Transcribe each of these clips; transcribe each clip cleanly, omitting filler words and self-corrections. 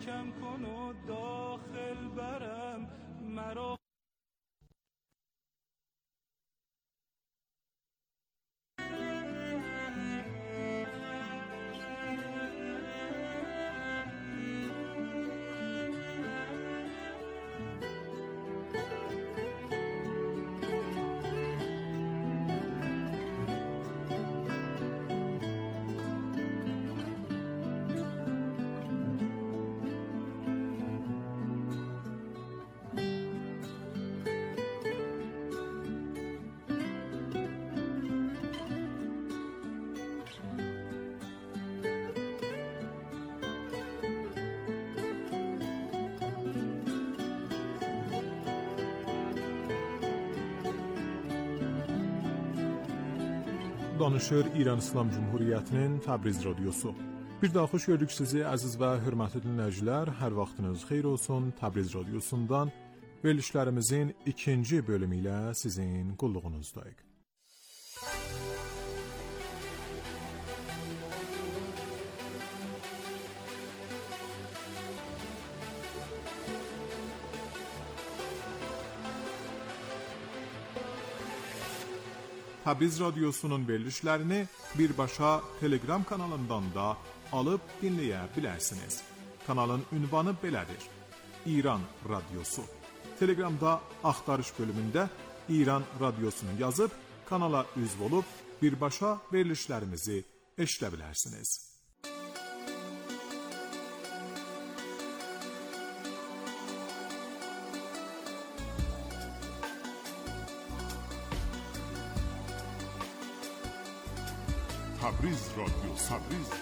کم کن و داخل برم مرا. Danışır İran İslam Cumhuriyyətinin Təbriz radiosu. Bir daha xoş gördük sizi əziz və hörmətli dinləyicilər. Hər vaxtınız xeyir olsun. Təbriz radiosundan verilişlərimizin ikinci bölümü ilə sizin qulluğunuzdayıq. Təbriz radiosunun verilişlərini birbaşa Telegram kanalından da alıb dinləyə bilərsiniz. Kanalın ünvanı belədir: İran Radiosu. Telegramda axtarış bölümündə İran Radiosunu yazıb kanala üzv olub birbaşa verilişlərimizi eşidə bilərsiniz. Təbriz radiosu.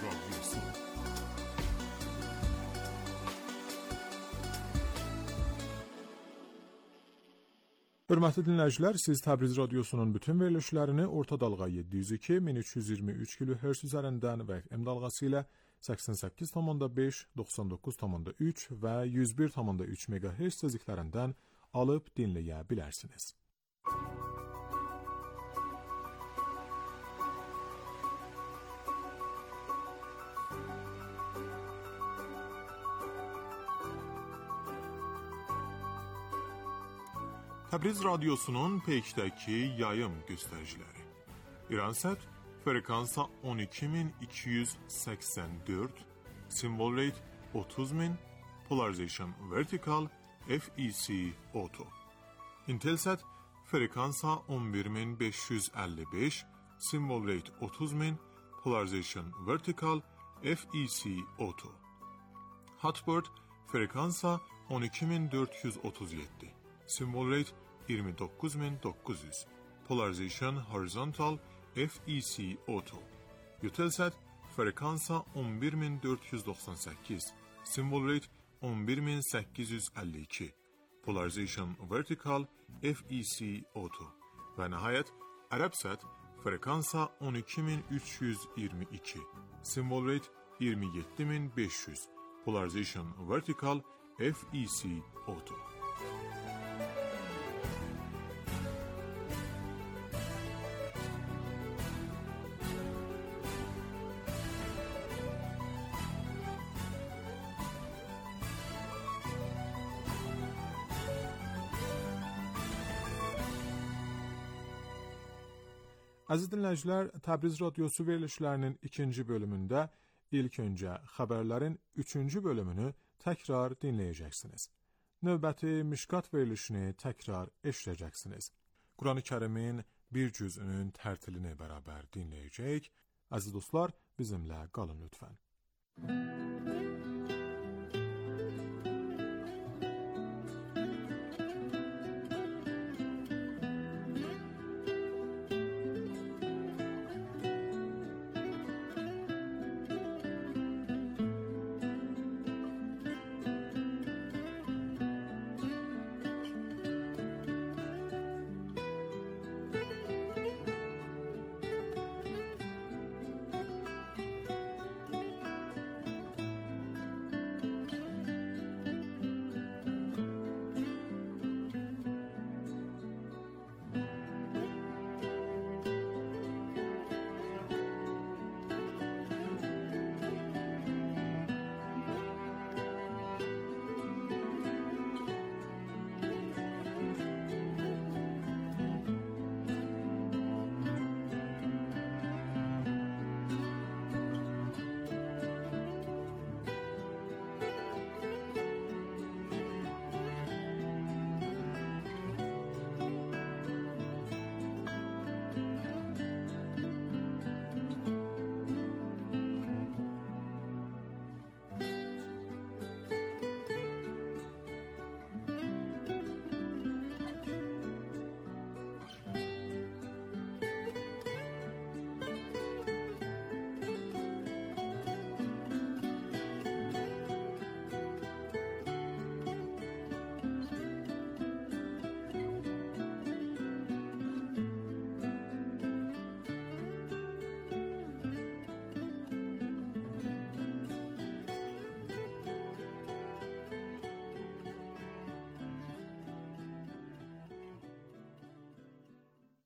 Hörmətli dinləyicilər, siz Təbriz radiosunun bütün verilişlərini orta dalğa 702-1323 kHz üzərindən və FM dalğası ilə 88,5, 99,3 və 101,3 MHz tezliklərindən alıb dinləyə bilərsiniz. Təbriz radiosunun peykdəki yayım göstəriciləri. İransat frekansa 12284, symbol rate 30000, polarization vertical, FEC auto. Intelsat frekansa 11555, symbol rate 30000, polarization vertical, FEC auto. Hotbird frekansa 12437. Symbol rate 29900, polarization horizontal, FEC auto. Eutelsat frekansa 11498, symbol rate 11852, polarization vertical, FEC auto. Və nəhayət Arabsat frekansa 12322, symbol rate 27500, polarization vertical, FEC auto. Əziz dinləyicilər, Təbriz radiosu verilişlərinin ikinci bölümündə ilk öncə xəbərlərin üçüncü bölümünü təkrar dinləyəcəksiniz. Növbəti Mişqat verilişini təkrar eşidəcəksiniz. Quran-ı Kərimin bir cüzünün tərtilini bərabər dinləyəcək. Əziz dostlar, bizimlə qalın lütfən.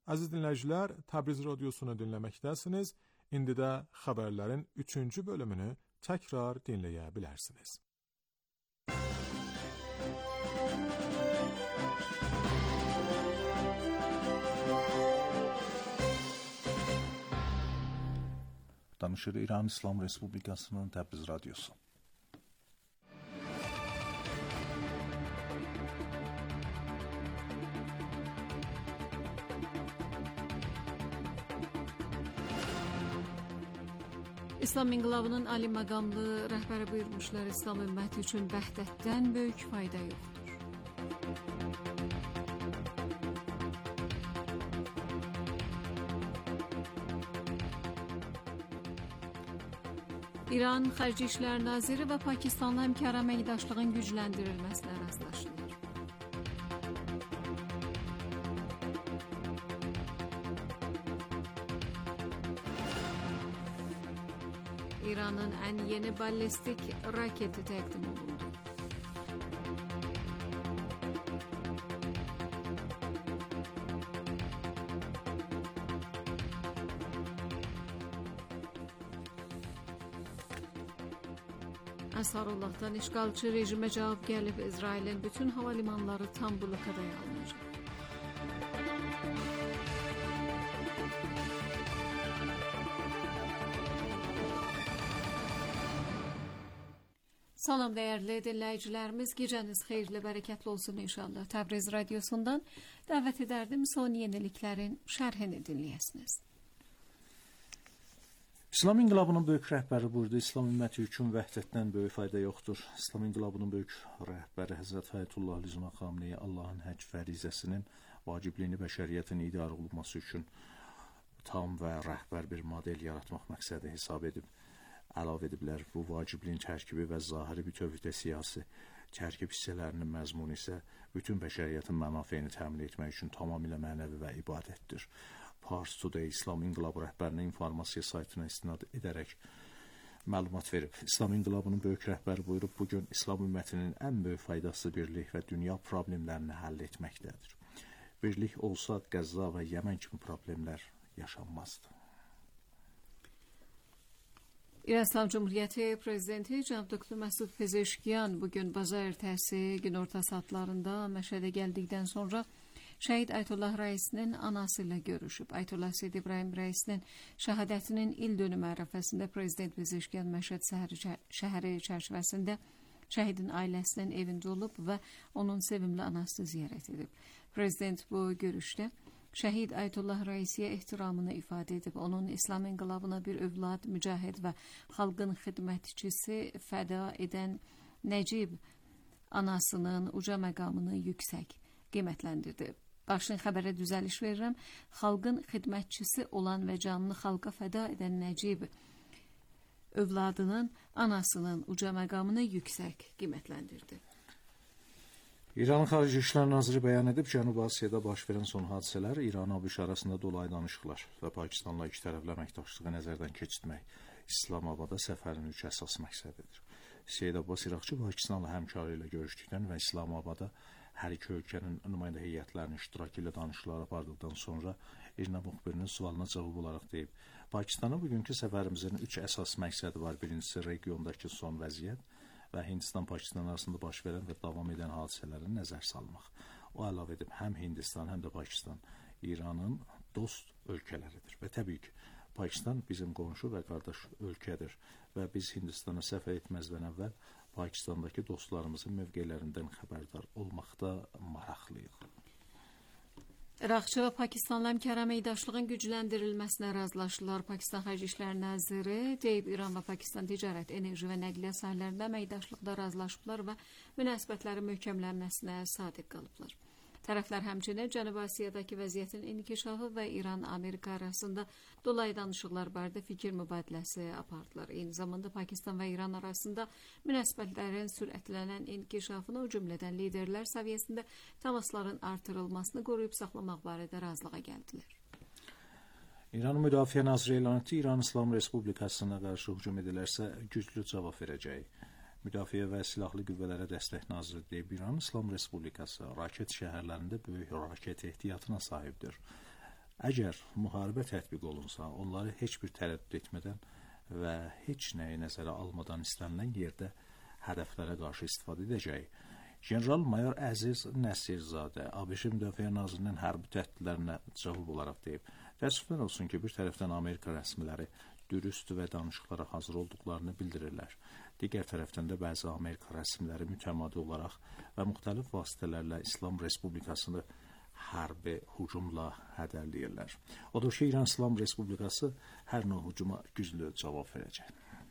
Aziz dinləyicilər, Təbriz Radiosunu dinləməkdəsiniz. İndi də xəbərlərin 3-cü bölümünü təkrar dinləyə bilərsiniz. Danışır İran İslam Respublikasının Təbriz Radiosu. İslam İnqilabının ali məqamlı rəhbəri buyurmuşlar, İslam ümməti üçün vəhdətdən böyük fayda yoxdur. İran Xarici İşlər Naziri və Pakistanla həmkar əməkdaşlığın gücləndirilməsinə razılaşdılar. İranın ən yeni ballistik raketi təqdim olundu. Əsarullahdan işğalçı rejimə cavab gəlib, İsrailin bütün hava limanları tam blokadaya alınacaq. Salam dəyərli dinləyicilərimiz, gecəniz xeyirli, bərəkətli olsun inşallah. Təbriz Radiosundan dəvət edərdim son yeniliklərin şərhini dinləyəsiniz. İslam İnqilabının böyük rəhbəri burada, İslam ümməti üçün vəhdətdən böyük fayda yoxdur. İslam İnqilabının böyük rəhbəri Həzrət Ayətullah Lüzma Xameneyi Allahın həcc fərizəsinin vacibliyini bəşəriyyətin idarə olunması üçün tam və rəhbər bir model yaratmaq məqsədi hesab edib. Əlavə ediblər, bu vacibliyin tərkibi və zahiri bütövlükdə siyasi tərkib hissələrinin məzmunu isə bütün bəşəriyyətin mənafeyini təmin etmək üçün tamamilə mənəvi və ibadətdir. Pars Today İslam İnqilabı rəhbərinin informasiya saytına istinad edərək məlumat verib. İslam İnqilabının böyük rəhbəri buyurub, bugün İslam ümmətinin ən böyük faydası birlik və dünya problemlərini həll etməkdədir. Birlik olsa Qəzza və Yəmən kimi problemlər yaşanmazdı. İran İslam Cumhuriyyəti Prezidenti Cənab Dr. Məsud Pezeşkiyan bugün bazar ertəsi günorta saatlarında Məşədə gəldikdən sonra Şəhid Ayətullah Rəisinin anası ilə görüşüb. Ayətullah Seyyid İbrahim Rəisinin şəhadətinin il dönümü ərəfəsində Prezident Pezeşkiyan Məşəd şəhəri çərçivəsində şəhidin ailəsinin evində olub və onun sevimli anasını ziyarət edib. Prezident bu görüşdə Şəhid Ayətullah Rəisiyə ehtiramını ifadə edib, onun İslam İnqilabına bir övlad, mücahid və xalqın xidmətçisi fəda edən Nəcib anasının uca məqamını yüksək qiymətləndirdi. Başlıq xəbərə düzəliş verirəm. Xalqın xidmətçisi olan və canını xalqa fəda edən Nəcib övladının anasının uca məqamını yüksək qiymətləndirdi. İranın Xarici İşlər Naziri bəyan edib, Cənubi Asiyada baş verən son hadisələr İran-ABŞ arasında dolayı danışıqlar və Pakistanla ikitərəfli əməkdaşlığı nəzərdən keçirmək İslamabada səfərin 3 əsas məqsədidir. Seyyid Abbas İraqçı Pakistanla həmkarı ilə görüşdükdən və İslamabada hər iki ölkənin nümayəndə heyətlərinin iştirakı ilə danışıqlar apardıqdan sonra İRNA müxbirinin sualına cavab olaraq deyib, Pakistana bugünkü səfərimizin 3 əsas məqsədi var. Birincisi, regiondakı son vəziyyət və Hindistan-Pakistan arasında baş verən və davam edən hadisələrin nəzər salmaq. O əlavə edib, həm Hindistan, həm də Pakistan İranın dost ölkələridir və təbii ki, Pakistan bizim qonşu və qardaş ölkədir və biz Hindistana səfər etməzdən əvvəl Pakistandakı dostlarımızın mövqelərindən xəbərdar olmaqda maraqlıyıq. İraqçı və Pakistanla həmkar əməkdaşlığın gücləndirilməsinə razılaşdılar. Pakistan Xarici İşlər Naziri deyib, İran və Pakistan ticarət, enerji və nəqliyyat sahələrində əməkdaşlıqda razılaşıblar və münasibətlərin möhkəmlənməsinə sadiq qalıblar. Tərəflər həmçinin Cənubi Asiyadakı vəziyyətin inkişafı və İran-Amerika arasında dolayı danışıqlar barədə fikir mübadiləsi apardılar. Eyni zamanda Pakistan və İran arasında münasibətlərin sürətlənən inkişafını, o cümlədən liderlər səviyyəsində təmasların artırılmasını qoruyub saxlamaq barədə razılığa gəldilər. İranın Müdafiə Naziri elan etdi, İran İslam Respublikasına qarşı hücum edilərsə güclü cavab verəcək. Müdafiə və Silahlı Qüvvələrə Dəstək Naziri deyib, İran İslam Respublikası raket şəhərlərində böyük raket ehtiyatına sahibdir. Əgər müharibə tətbiq olunsa, onları heç bir tərəddüd etmədən və heç nəyi nəzərə almadan istənilən yerdə hədəflərə qarşı istifadə edəcək. General-mayor Əziz Nəsirzadə ABŞ Müdafiə Nazirinin hərbi təhdidlərinə cavab olaraq deyib: təəssüflər olsun ki, bir tərəfdən Amerika rəsmiləri dürüst və danışıqlara hazır olduqlarını bildirirlər. Digər tərəfdən də bəzi Amerika rəsmiləri mütəmadi olaraq və müxtəlif vasitələrlə İslam Respublikasını hərbi hücumla hədələyirlər. Odur ki, İran İslam Respublikası hər növ hücuma güclü cavab verəcək.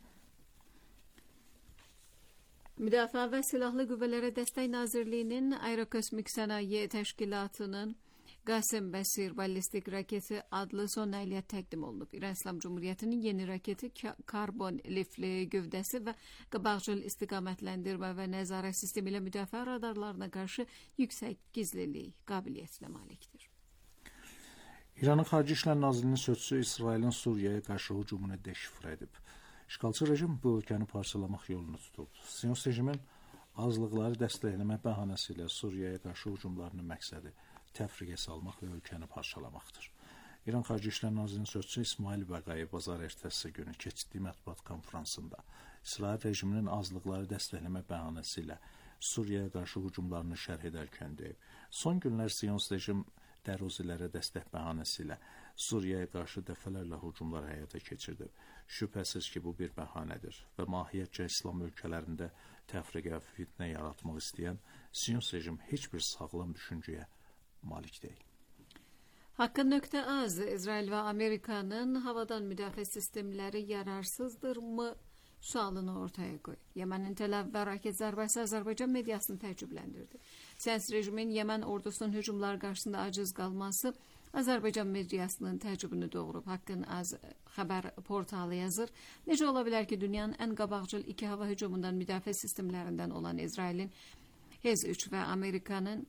Müdafiə və Silahlı Qüvvələrə Dəstək Nazirliyinin Aerokosmik Sənaye Təşkilatının Qasım Bəsir ballistik raketi adlı son nəqliyyat təqdim olunub. İran İslam Cumhuriyyətinin yeni raketi karbon lifli gövdəsi və qabaqcıl istiqamətləndirmə və nəzarət sistemi ilə müdafiə radarlarına qarşı yüksək gizlilik qabiliyyətinə malikdir. İranın Xarici İşlər Nazirliyinin sözçüsü İsrailin Suriyaya qarşı hücumunu deşifr edib. İşğalçı rejim bu ölkəni parçalamaq yolunu tutub. Siyonist rejimin azlıqları dəstəkləmək bəhanəsi ilə Suriyaya qarşı hücumlarının məqsədi təfriqə salmaq və ölkəni parçalamaqdır. İran Xarici İşlər Nazirliyinin sözçüsü İsmail Bəqayev bazar ertəsi günü keçirdiyi mətbuat konfransında İsrail rejiminin azlıqları dəstəkləmək bəhanəsi ilə Suriyaya qarşı hücumlarını şərh edərkən deyib: son günlər Siyonist rejim dəruzələrə dəstək bəhanəsi ilə Suriyaya qarşı dəfələrlə hücumlar həyata keçirdi. Şübhəsiz ki, bu bir bəhanədir və mahiyyətcə İslam ölkələrində təfriqə və fitnə yaratmaq istəyən Siyonist rejim heç bir sağlam düşüncəyə malik deyil. Haqqın.az İsrail və Amerikanın havadan müdafiə sistemləri yararsızdırmı sualını ortaya qoyub. Yemənin Tel Aviv və raket zərbəsi Azərbaycan mediasını təəccübləndirdi. Siyasi rejimin Yemen ordusunun hücumlar qarşısında aciz qalması Azərbaycan mediasının təəccübünü doğurub. Haqqın.az xəbər portalı yazır: necə ola bilər ki, dünyanın ən qabaqcıl iki hava hücumundan müdafiə sistemlərindən olan İsrailin Hez-3 və Amerikanın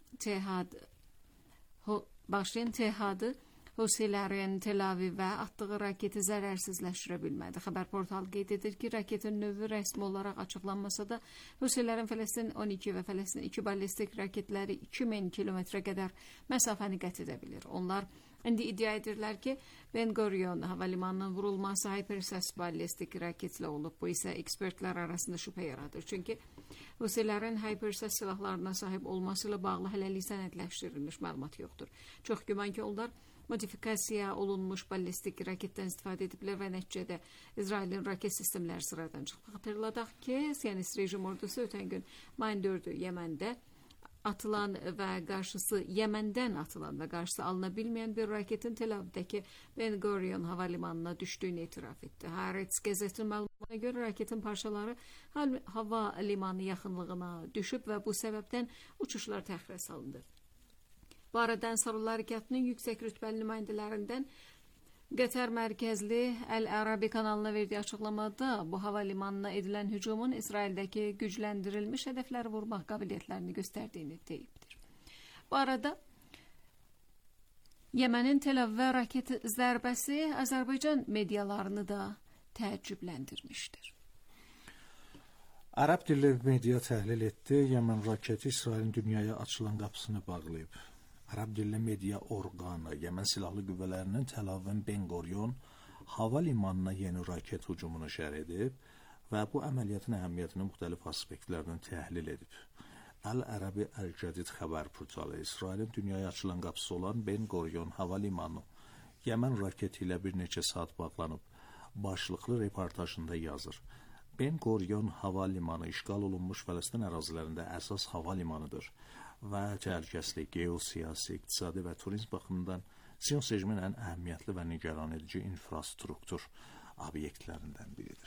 Tehadı Husilərin Tel Avivə atdığı raketi zərərsizləşdirə bilmədi. Xəbər portalı qeyd edir ki, raketin növü rəsmi olaraq açıqlanmasa da Husilərin Fələstin 12 və Fələstin 2 ballistik raketləri 2000 kilometrə qədər məsafəni qət edə bilir. Onlar indi iddia edirlər ki, Ben Gurion havalimanının vurulması hypersonic ballistik raketlə olub. Bu isə ekspertlər arasında şübhə yaradır. Çünki Husilərin hypersonic silahlarına sahib olması ilə bağlı hələlik sənədləşdirilmiş məlumat yoxdur. Çox güman ki, onlar modifikasiya olunmuş ballistik raketdən istifadə ediblər və nəticədə İsrailin raket sistemləri sıradan çıxdı. Xatırladaq ki, Siyonist rejim ordusu ötən gün mayın 4-ü Yeməndən atılan və qarşısı alına bilməyən bir raketin Tel Avivdəki Ben Gurion havalimanına düşdüyünü etiraf etdi. Haaretz qəzetinin məlumatına görə raketin parçaları hava limanı yaxınlığına düşüb və bu səbəbdən uçuşlar təxirə salındı. Bu arada Ənsarullah Hərəkatının yüksək rütbəli nümayəndələrindən Qətər mərkəzli Əl-Ərabi kanalına verdiyi açıqlamada bu hava limanına edilən hücumun İsraildəki gücləndirilmiş hədəfləri vurmaq qabiliyyətlərini göstərdiyini deyibdir. Bu arada Yemənin Tel Avivə raket zərbəsi Azərbaycan medialarını da təəccübləndirmişdir. Ərəb dilli media təhlil etdi. Yemen raketi İsrailin dünyaya açılan qapısını bağlayıb. Ərəb dilli media orqanı Yemen Silahlı Qüvvələrinin Tel Avivin Ben Gurion hava limanına yeni raket hücumunu şərh edib və bu əməliyyatın əhəmiyyətini müxtəlif aspektlərdən təhlil edib. Əl-Ərəbi Əl-Cədid xəbər portalı İsrailin dünyaya açılan qapısı olan Ben Gurion hava limanı Yemen raketi ilə bir neçə saat bağlanıb başlıqlı reportajında yazır: Ben Gurion hava limanı işğal olunmuş Fələstin ərazilərində əsas hava limanıdır və təhlükəsizlik, geosiyasi, iqtisadi və turizm baxımından Siyonist rejimin ən əhəmiyyətli və nigaran edici infrastruktur obyektlərindən biridir.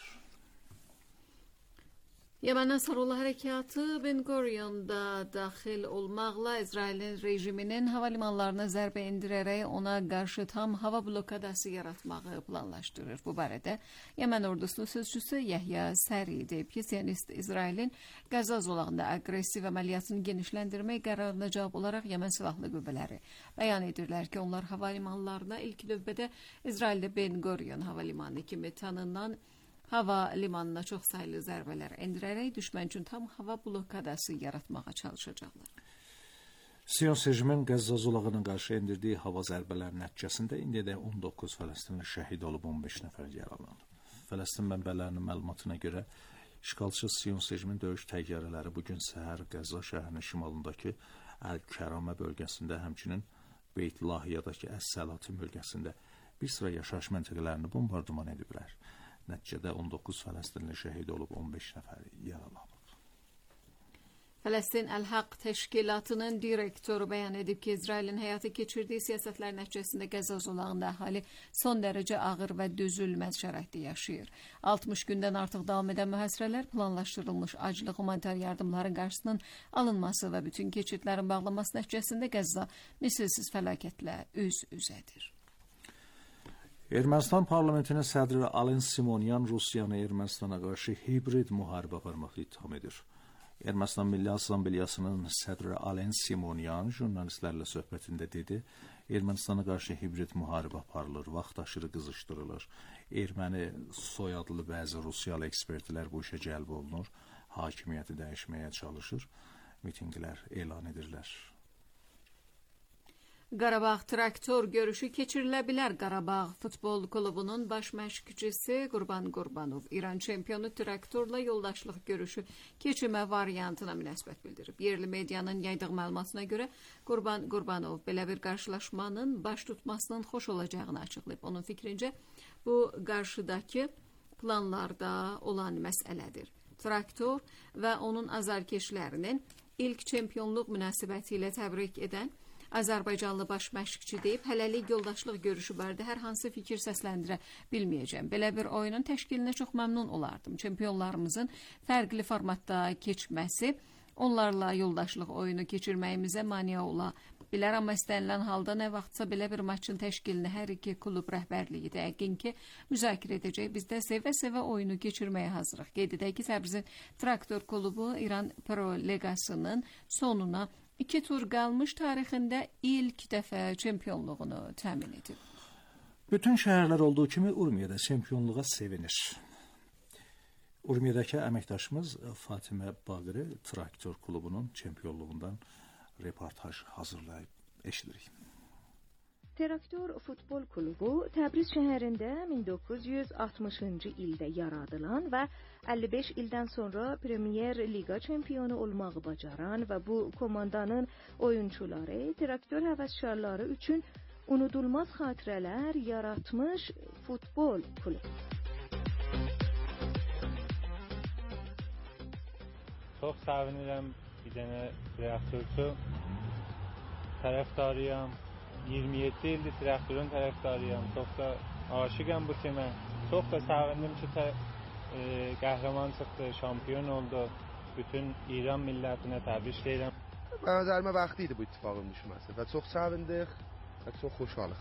Yemen Ənsarullah Hərəkatı Ben Gurion'da daxil olmaqla İsrailin rejiminin hava limanlarına zərbə indirərək ona qarşı tam hava blokadası yaratmağı planlaşdırır. Bu barədə Yemen ordusunun sözçüsü Yahya Səri deyib ki, Siyonist İsrailin Qəzza zolağında aqressiv əməliyyatını genişləndirmək qərarına cavab olaraq Yemen Silahlı Qüvvələri bəyan edirlər ki, onlar hava limanlarına ilk növbədə İsraildə Ben Gurion hava limanı kimi tanınan hava limanına çox saylı zərbələr endirərək düşmən üçün tam hava blokadası yaratmağa çalışacaqlar. Sion rejiminin Qəzza zolağına qarşı endirdiyi hava zərbələri nəticəsində indiyədək 19 Fələstinli şəhid olub, 15 nəfər yaralanıb. Fələstin mənbələrinin məlumatına görə işğalçı Sion rejiminin döyüş təyyarələri bu gün səhər Qəzza şəhərinin şimalındakı Əl-Kəramə bölgəsində, həmçinin Beyt Lahiyadakı Əs-Səlatin bölgəsində bir sıra yaşayış məntəqələrini bombardıman ediblər. Nəticədə 19 Fələstinli şəhid olub, 15 nəfər yaralanıb. Fələstin Əl-Haq təşkilatının direktoru bəyan edib ki, İsrailin həyata keçirdiyi siyasətlər nəticəsində Qəzza zolağında əhali son dərəcə ağır və dözülməz şəraitdə yaşayır. 60 gündən artıq davam edən mühasirələr, planlaşdırılmış aclıq, humanitar yardımların qarşısının alınması və bütün keçidlərin bağlanması nəticəsində Qəzza misilsiz fəlakətlə üz-üzədir. Ermənistan parlamentinin sədri Alen Simonyan Rusiyanı Ermənistana qarşı hibrid müharibə aparmaqla ittiham edir. Ermənistan Milli Assambleyasının sədri Alen Simonyan jurnalistlərlə söhbətində dedi, Ermənistana qarşı hibrid müharibə aparılır, vaxt aşırı qızışdırılır. Erməni soyadlı bəzi Rusiyalı ekspertlər bu işə cəlb olunur, hakimiyyəti dəyişməyə çalışır, mitinqlər elan edirlər. Qarabağ traktor görüşü keçirilə bilər. Qarabağ futbol klubunun baş məşqçisi Qurban Qurbanov İran çempionu traktorla yoldaşlıq görüşü keçirmə variantına münasibət bildirib. Yerli medianın yaydığı məlumatına görə Qurban Qurbanov belə bir qarşılaşmanın baş tutmasının xoş olacağını açıqlayıb. Onun fikrincə bu qarşıdakı planlarda olan məsələdir. Traktor və onun azarkeşlərinin ilk çempionluq münasibəti ilə təbrik edən Azərbaycanlı baş məşqçi deyib, hələlik yoldaşlıq görüşü barədə hər hansı fikir səsləndirə bilməyəcəm. Belə bir oyunun təşkilinə çox məmnun olardım. Çempionlarımızın fərqli formatda keçməsi onlarla yoldaşlıq oyunu keçirməyimizə mane ola bilər, amma istənilən halda nə vaxtsa belə bir maçın təşkilini hər iki klub rəhbərliyi də yəqin ki müzakirə edəcək. Biz də sevə-sevə oyunu keçirməyə hazırıq. Qeyd edək ki, Təbrizin Traktor klubu İran Pro Legasının sonuna 2 tur qalmış tarixində ilk dəfə çempionluğunu təmin edib. Bütün şəhərlər olduğu kimi Urmiyədə çempionluğa sevinir. Urmiyədəki əməkdaşımız Fatimə Baqiri Traktor klubunun çempionluğundan reportaj hazırlayıb eşidirik. Traktor futbol klubu Təbriz şəhərində 1960-cı ildə yaradılan və 55 ildən sonra Premier Liga çempionu olmağı bacaran və bu komandanın oyunçuları, traktor həvəskarları üçün unudulmaz xatirələr yaratmış futbol klubu. Çox sevinirəm bir dənə traktorçu tərəfdarıyam. 27 ildir traktorun tərəfdarıyam. Çox da aşıqam bu timə. Çox da sevindim ki qəhrəman çıxdı, şampiyon oldu. Bütün İran millətinə təbrik edirəm. Mən nəzərimə vaxtı idi bu ittifaqın düşməsi və çox sevindik və çox xoşalıq.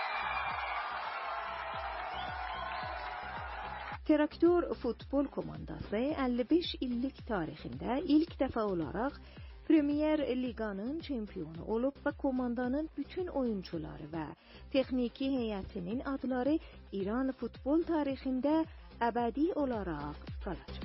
Traktor futbol komandası 55 illik tarixində ilk dəfə olaraq Premier Liganın çempionu olub və komandanın bütün oyuncuları və texniki heyətinin adları İran futbol tarixində əbədi olaraq qalacaq.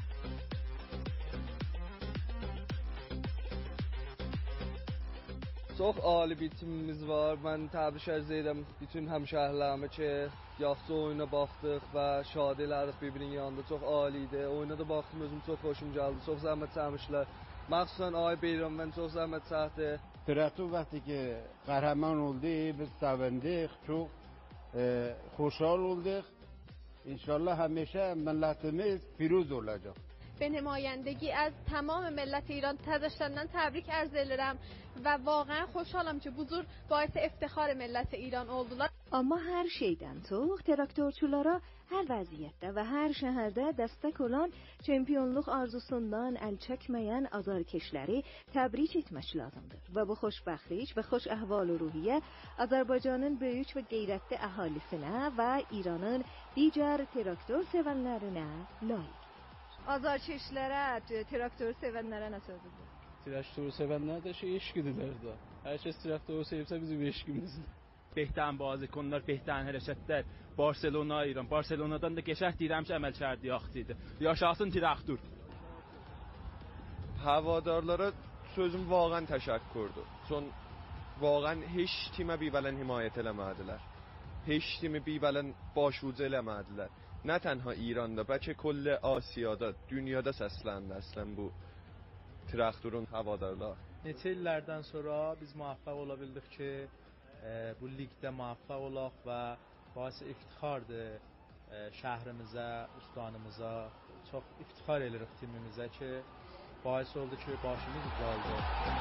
Çox ali bir timimiz var. Mən təbrik edirəm bütün həmşəhərlərimə ki, yaxşı oyuna baxdıq və şad elədik bir-birinin yanında. Çox ali idi. Oyuna da baxdım, özüm çox xoşum gəldi. Çox zəhmət çəkmişlər. Məxsusən Ay Beyram mən çox zəhmət çəkdi. Traktor وقتی که قهرمان oldu, biz sevindik, çok خوشحال olduk. İnşallah همیشه ملتimiz پیروز olacak. به نمایندگی از تمام ملت ایران تزشتندن تبریک عرض ederim və واقعا xoşhalam ki buzur باعث افتخار ملت ایران oldular. Amma hər şeydən çox traktorçulara hər vəziyyətdə və hər şəhərdə dəstək olan çempionluq arzusundan əl çəkməyən azarkeşləri təbrik etmək lazımdır. Və bu xoşbəxtlik və xoş əhval-ruhiyyə Azərbaycanın böyük və qeyrətli əhalisinə və İranın digər traktor sevənlərinə layiq. Azarkeşlərə, traktor sevənlərə nə sözüdür? Traktor sevənlər də eşqidirlər də. Hər kəs traktoru sevsə bizim eşqimizdir. Behten bازیکنlar, behten hərəkətlər. Barselona, İran. Barselonadan da qəşəng deyirəm ki, əməl kərdi yaxşı idi. Yaşasın traktor. Havadarlara sözüm واقعا təşəkkürdür. Çün واقعا heç timə bir-bələn himayət eləmədilər. Heç timi bir-bələn başvucu eləmədilər. Nə tənha İranda, bəlkə köllə Asiyada, dünyada səsləndi əslən bu traktorun havadarlar. Neçə illərdən sonra biz muvaffaq ola bildik ki, bu ligdə muvaffaq olaq və baisi iftixardır şəhrimizə, ustanımıza. Çox iftixar edirik timimizə ki, baisi oldu ki, başımız ucaldı.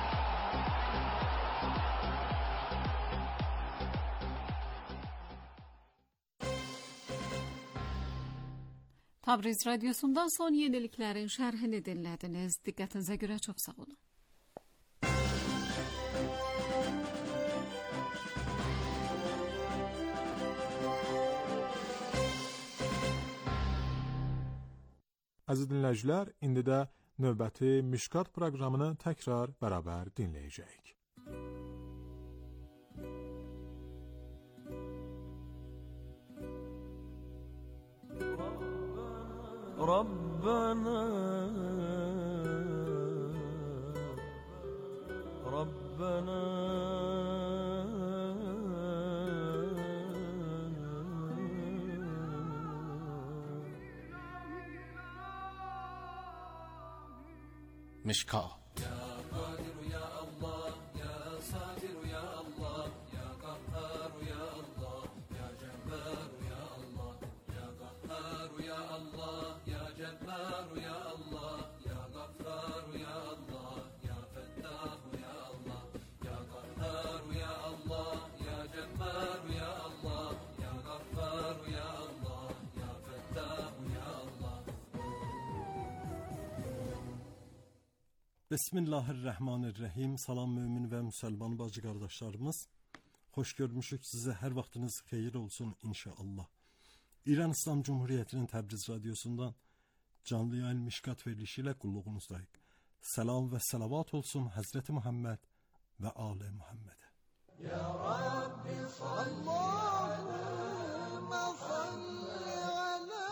Tabriz Radyosu'ndan son yeniliklerin şerhini dinlediniz. Dikkatinize göre çok sağ olun. Aziz dinləyicilər, indi də növbəti Mişkat proqramını təkrar bərabər dinləyəcəyik. ربنا مشکا Bismillahirrahmanirrahim. Salam mümin və müsəlman bacı qardaşlarımız. Xoş görmüşük sizə. Hər vaxtınız xeyir olsun inşallah. İran İslam Cumhuriyyətinin Təbriz radiosundan canlı yayın Mişkat verilişi ilə qulluğunuzdayıq. Salam və salavat olsun Həzrəti Muhammed və Ali Muhammedə. Ya Rabbi sallallahu salli ala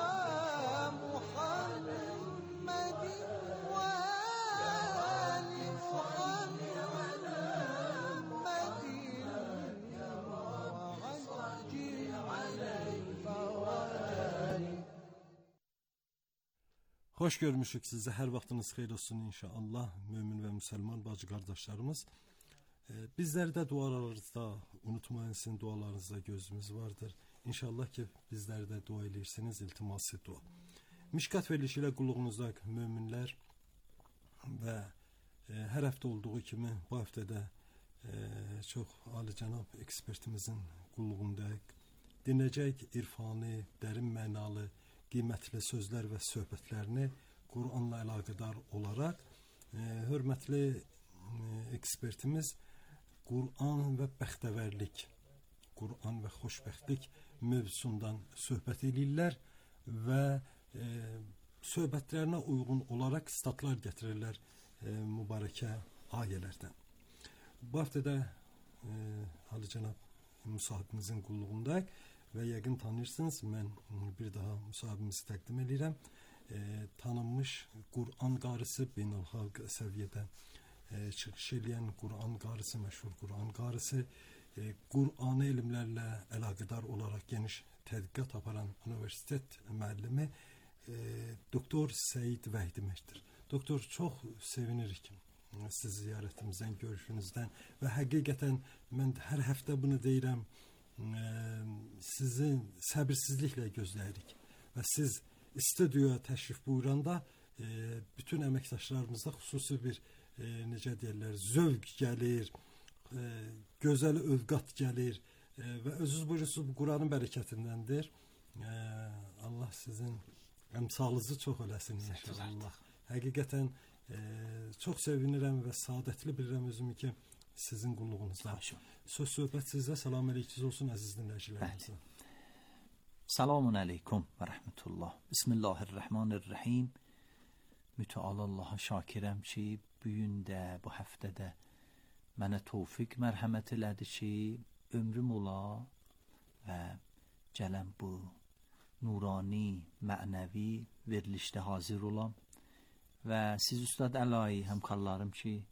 Muhammedin və ali Muhammedin Xoş görmüşük sizi. Hər vaxtınız xeyir olsun inşallah mümin və müsəlman bacı qardaşlarımız. Bizlər də dualarınızda unutmayın, sizin dualarınızda gözümüz vardır. İnşallah ki bizlər də dua edirsiniz, iltiması dua. Mişkat verilişi ilə qulluğunuzda möminlər və hər həftə olduğu kimi bu həftədə çox alicənab ekspertimizin qulluğundayıq. Dinləyəcək irfani, dərin mənalı, qiymətli sözlər və söhbətlərini Qur'anla əlaqədar olaraq hörmətli ekspertimiz Qur'an və bəxtəvərlik, Qur'an və xoşbəxtlik mövzusundan söhbət edirlər və söhbətlərinə uyğun olaraq statlar gətirirlər mübarəkə ayələrdən. Bu həftədə alicənab müsahibimizin qulluğundayıq və yəqin tanıyırsınız, mən bir daha müsahibimizi təqdim edirəm. Tanınmış Qur'an qarisi, beynəlxalq səviyyədə çıxış edən Qur'an qarisi, məşhur Qur'an qarisi, Qur'ani elmlərlə əlaqədar olaraq geniş tədqiqat aparan universitet müəllimi Doktor Seyid Vəhdimirdir. Doktor, çox sevinirik siz ziyarətimizdən, görüşünüzdən və həqiqətən mən hər həftə bunu deyirəm, sizin səbirsizliklə gözləyirik və siz studiyaya təşrif buyuranda bütün əməkdaşlarımızda xüsusi bir necə deyirlər, zövq gəlir, gözəl övqat gəlir və özünüz buyursunuz bu Qur'anın bərəkətindəndir. Allah sizin əmsalınızı çox eləsin inşallah. Həqiqətən çox sevinirəm və saadətli bilirəm özümü ki sizin qulluğunuzda. Söz söhbət sizə. Salam aleyküm olsun əziz dinləyicilərimizə. Selamun aleyküm və rəhmətullah. Bismillahirrahmanirrahim. Mütəal Allaha şakirəm ki bu gün də, bu həftədə mənə tövfiq mərhəmət elədi ki ömrüm ola və gələm bu nurani, mənəvi verilişdə hazır olam və siz Ustad Əlayi həmkarlarım ki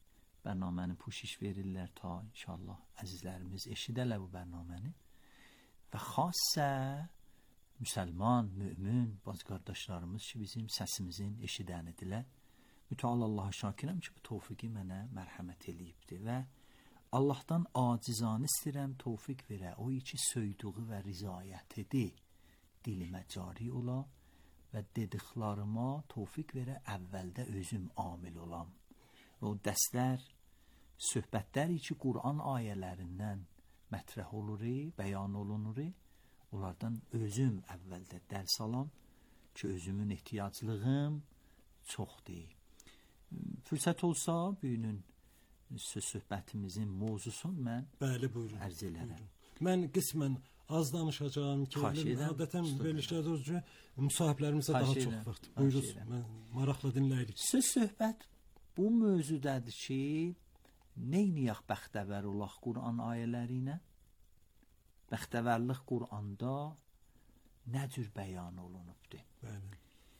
bərnaməni puşiş verirlər ta inşallah əzizlərimiz eşidələr bu bərnaməni. Və xasə müsəlman, mümin, bacı qardaşlarımız ki, bizim səsimizin eşidənidirlər. Mütəal Allaha şakirəm ki, bu tövfiqi mənə mərhəmət eləyibdir və Allahdan acizanə istəyirəm tövfiq verə, o ki söyduğu və rizayət edi, dilimə cari ola və dediklarıma tövfiq verə, əvvəldə özüm amil olam. O dərslər, söhbətlər ki, Qur'an ayələrindən mətrəh olur, bəyan olunur, onlardan özüm əvvəldə dərs alam ki, özümün ehtiyaclığım çoxdur. Fürsət olsa, bugünün söhbətimizin mövzusun mən ərz elərəm. Mən qismən az danışacağım ki, adətən verilişlərdə olur ki, müsahiblərimizə daha çox vaxt. Buyuruz, maraqla dinləyirik. Söhbət bu mövzudadır ki, neyniyək bəxtəvər olaq Qur'an ayələri ilə? Bəxtəvərlik Qur'anda nə cür bəyan olunubdur? Bəli.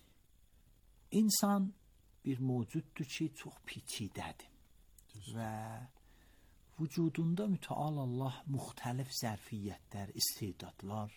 İnsan bir mövcuddur ki, çox piçidədir. Və vücudunda mütəal Allah müxtəlif zərfiyyətlər, istedadlar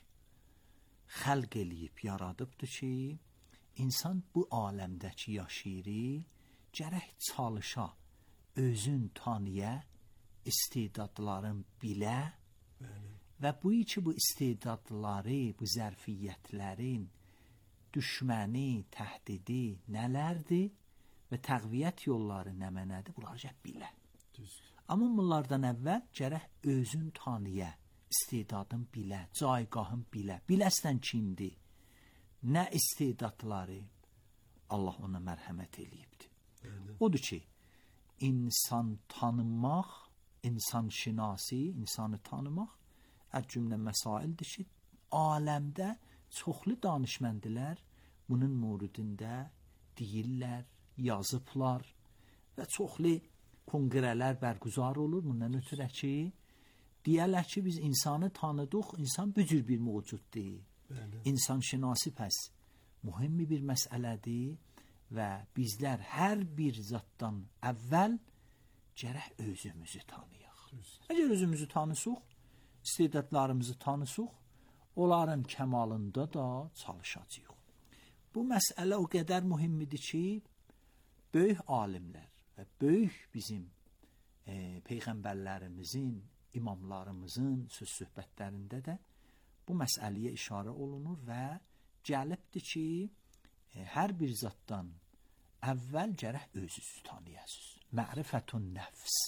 xəlq eləyib, yaradıbdır ki, insan bu aləmdəki yaşayırı, gərək çalışa, özün tanıya, istedadların bilə və bu ki, bu istedadları, bu zərfiyyətlərin düşməni, təhdidi nələrdir və təqviyyət yolları nəmənədir, bunları gəb bilə. Amma bunlardan əvvəl gərək özün tanıya, istedadın bilə, caygahın bilə, biləsən kimdir, nə istedadları Allah ona mərhəmət eləyibdir. Odur ki, insan tanımaq, insan şinasi, insanı tanımaq cümlə məsaildir ki, aləmdə çoxlu danışməndilər bunun mövridində deyirlər, yazıblar və çoxlu konqrələr bərgüzar olur. Bundan ötürə ki, deyərlər ki, biz insanı tanıdıq, insan bu cür bir mövcuddur. İnsan şinasi pəs mühüm bir məsələdir və bizlər hər bir zatdan əvvəl gərək özümüzü tanıyaq. Əgər özümüzü tanısıq, istedadlarımızı tanısıq, onların kəmalında da çalışacağıq. Bu məsələ o qədər mühümdir ki, böyük alimlər və böyük bizim peyğəmbərlərimizin, imamlarımızın söhbətlərində də bu məsələyə işarə olunur və gəlibdir ki, hər bir zatdan əvvəl gərək özünüzü tanıyasınız. Mərifətun nəfs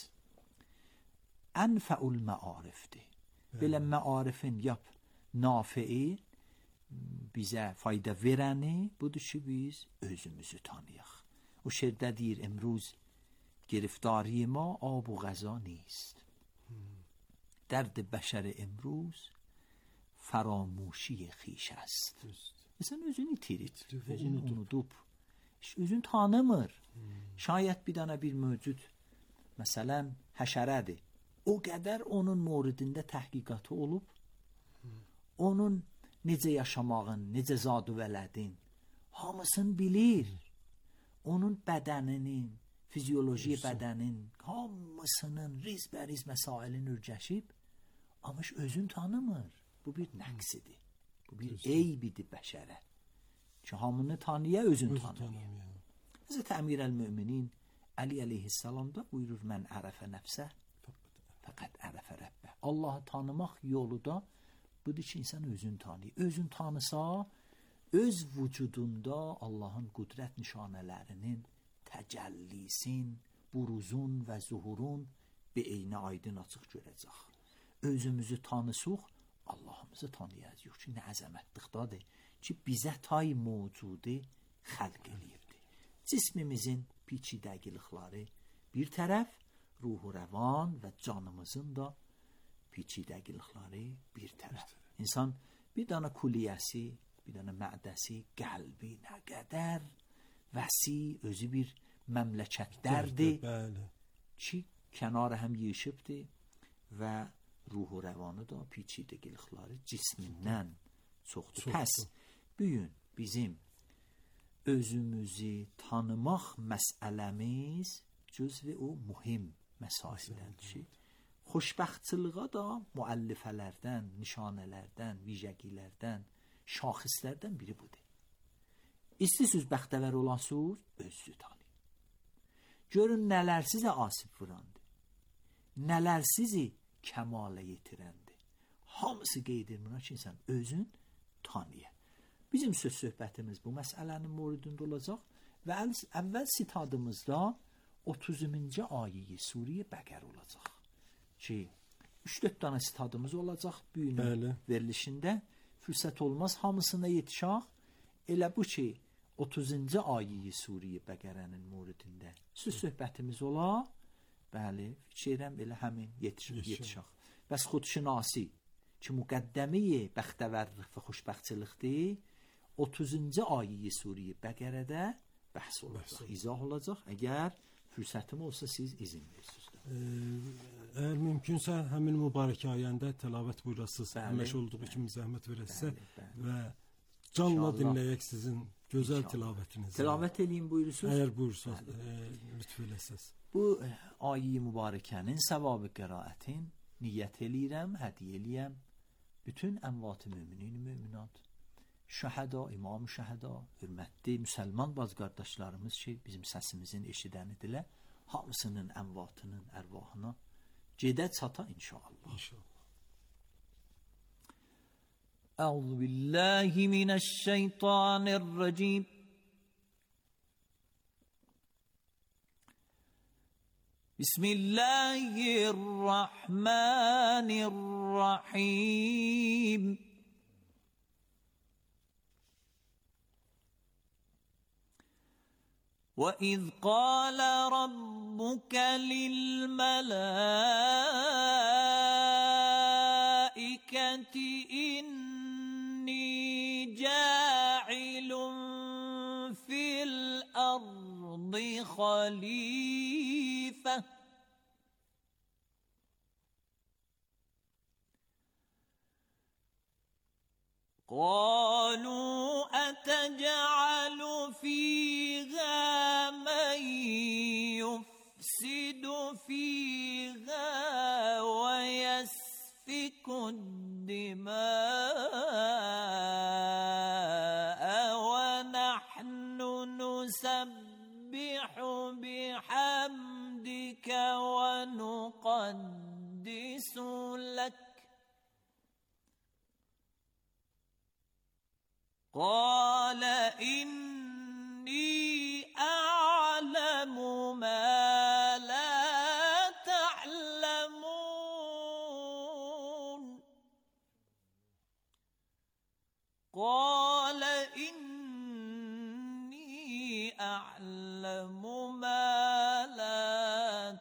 ənfəul məarifdir. Belə məarifin yap nafi'i, bizə fayda verəni budur ki, biz özümüzü tanıyaq. O şerdə deyir, امروز گرفتاری ما آب و غذا نیست. درد بشر امروز فراموشی خویش است. Mesela özünü itirir, özünü unudub, özünü tanımır. Şayət bir dənə bir mövcud, məsələn, həşərədir. O qədər onun mövridində təhqiqatı olub, onun necə yaşamağın, necə zad-ı vələdin, hamısını bilir. Onun bədəninin, fizyoloji bədənin, hamısının riz-bəriz məsailini ürgəşib, amma özünü tanımır. Bu bir nəqsidir. Bu bir eybidir bəşərə. Ki, hamını tanıya, özünü tanımaya. Həzrət Əmir əl-Müminin Əli əleyhissalam da buyurur, mən ərəfə nəfsə, fəqət ərəfə rəbbə. Allahı tanımaq yolu da budur ki, insan özünü tanıyır. Özünü tanısa, öz vücudunda Allahın qüdrət nişanələrinin təcəllisin, buruzun və zuhurun bir eyni aydın açıq görəcək. Özümüzü tanısıq, Allahımızı tanıyacaq ki, nə əzəmətlikdadır ki, bizə tay mövcudi xəlq eləyibdir. Cismimizin piçidəqilikləri bir tərəf, ruhu rəvan və canımızın da piçidəqilikləri bir tərəf. İnsan bir dana kuliyyəsi, bir dana mədəsi, qəlbi nə qədər vəsi, özü bir məmləkətlərdir ki, kənara həm yığışıbdır və ruhu rəvanı da piçidəqilikləri cismindən çoxdur. Pəs, bugün bizim özümüzü tanımaq məsələmiz cüzvi o mühüm məsaillərdir ki, xoşbəxtçılığa da müəllifələrdən, nişanələrdən, vicəgilərdən, şaxislərdən biri budur. İstisiz bəxtəvər olasınız, özünüzü tanıyın. Görün nələr sizə asib vurandır, nələr sizi kəmala yetirəndir. Hamısı qeyd edilmir ki, insan özün tanıya. Bizim söhbətimiz bu məsələnin moridində olacaq və əvvəl sitadımızda 30-cu ayə-i Suriyə Bəqərə olacaq. Ki 3-4 dənə sitadımız olacaq bu günün verilişində. Fürsət olmaz hamısına yetişək. Elə bu ki 30-cu ayə-i Suriyə Bəqərənin moridində söhbətimiz ola. Bəli, fikirəm elə həmin yetişək. Bəs xudşinasi ki müqəddəmi bəxtəvərlik və xoşbəxtçılıqdır, 30-cu ayə-i Suriyə Bəqərədə bəhs olacaq, izah olacaq. Əgər fürsətim olsa siz izin verirsiniz. Əgər mümkünsə həmin mübarək ayəndə təlavət buyurasınız. Həməş olduğu kimi zəhmət verəsə və canla dinləyək sizin gözəl tilavətinizi. Tilavət edeyim buyurursunuz. Əgər buyursanız, lütf eləsəz. Bu ayə-i mübarəkənin savabı qiraətin niyyət eləyirəm, hədiyyə eləyəm bütün ənvat-ı müminin, müminat, şəhəda, imam şəhəda, hürmətli müsəlman baz qardaşlarımız ki, bizim səsimizin eşidənidirlər, hamısının ənvatının ərvahına gedə çata inşallah. Əuzu billahi minəşşeytanirracim. Bismillahirrahmanirrahim. وَإِذْ قَالَ رَبُّكَ لِلْمَلَائِكَةِ إِنِّي جَاعِلٌ فِي الْأَرْضِ خَلِيفَةً قالوا أتجعل فيها من يفسد فيها ويسفك الدماء ونحن نسبح بحمدك ونقدس لك قال إني أعلم ما لا تعلمون قال إني أعلم ما لا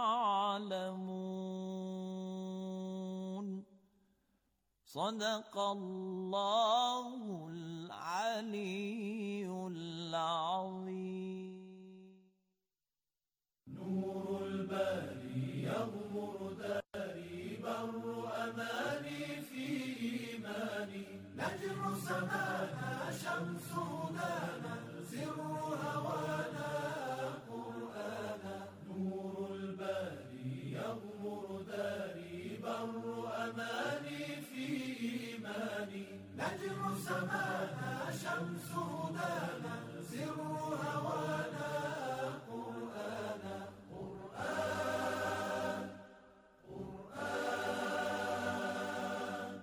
تعلمون صدق الله العلي العظيم نور الباري يغمر داري بر أماني في إيماني نجم سمانا شمس هدانا سر هوانا قرآنا نور الباري يغمر داري بر أماني في إيماني نجم سمانا شمس هدانا سر هوانا قرآنا قرآن قرآن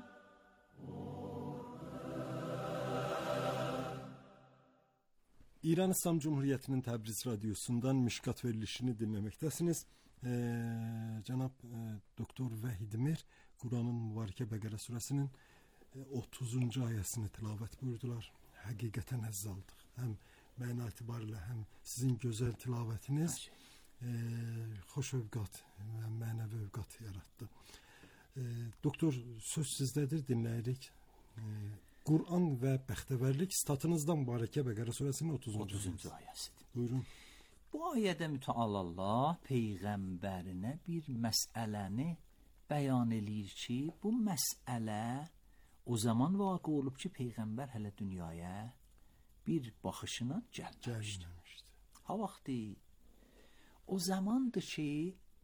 İran İslam Cumhuriyeti'nin Təbriz Radyosu'ndan Mişkat verilişini dinləməkdəsiniz. Cənab Doktor Vəhidmir Quranın Mübarəkə Bəqərə surəsinin 30-cu ayəsini tilavət buyurdular. Həqiqətən həzz aldıq. Həm məna etibarilə, həm sizin gözəl tilavətiniz xoş övqat və mənəvi övqat yaratdı. Doktor, söz sizdədir, dinləyirik. Quran və bəxtəvərlik statınızdan Mübarəkə Bəqərə surəsinin 30-cu ayəsidir. Buyurun. Bu ayədə Mütəala Allah peyğəmbərinə bir məsələni bəyan eləyir ki, bu məsələ o zaman vaqe olub ki, peyğəmbər hələ dünyaya bir baxışına gəlməmişdi. Ha vaxtı o zamandır ki,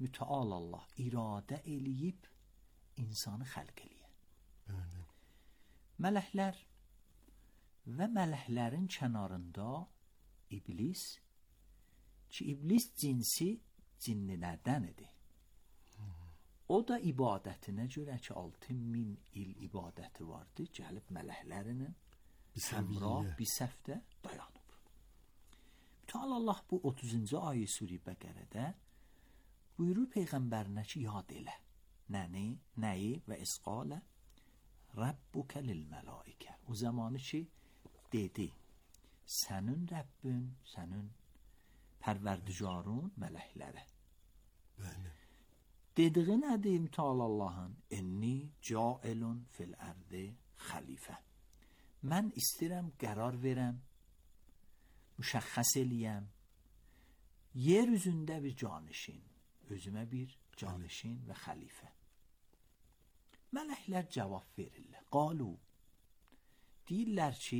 mütəal Allah iradə eləyib insanı xəlq eləyə. Bəli. Mələklər və mələklərin kənarında iblis, ki iblis cinsi cinnilərdən idi. O da ibadətinə görə ki 6000 il ibadəti vardı, gəlib mələklərinin həmrah bir səfdə dayanıb. Mütəal Allah bu 30-cu ayə Sura Bəqərədə buyurur Peyğəmbərinə ki yad elə. Nəyi və isqalə Rabbukə lil-mələikə. O zamanı ki dedi, sənin Rəbbin, sənin pərverdigarun mələklərə. Bəli. Dediği nədir mütəal Allahın? Enni cailun fil ərdi xəlifə. Mən istəyirəm qərar verəm, müşəxəs eləyəm, yer üzündə bir canişin, özümə bir canişin və xəlifə. Mələklər cavab verirlər. Qalu, deyirlər ki,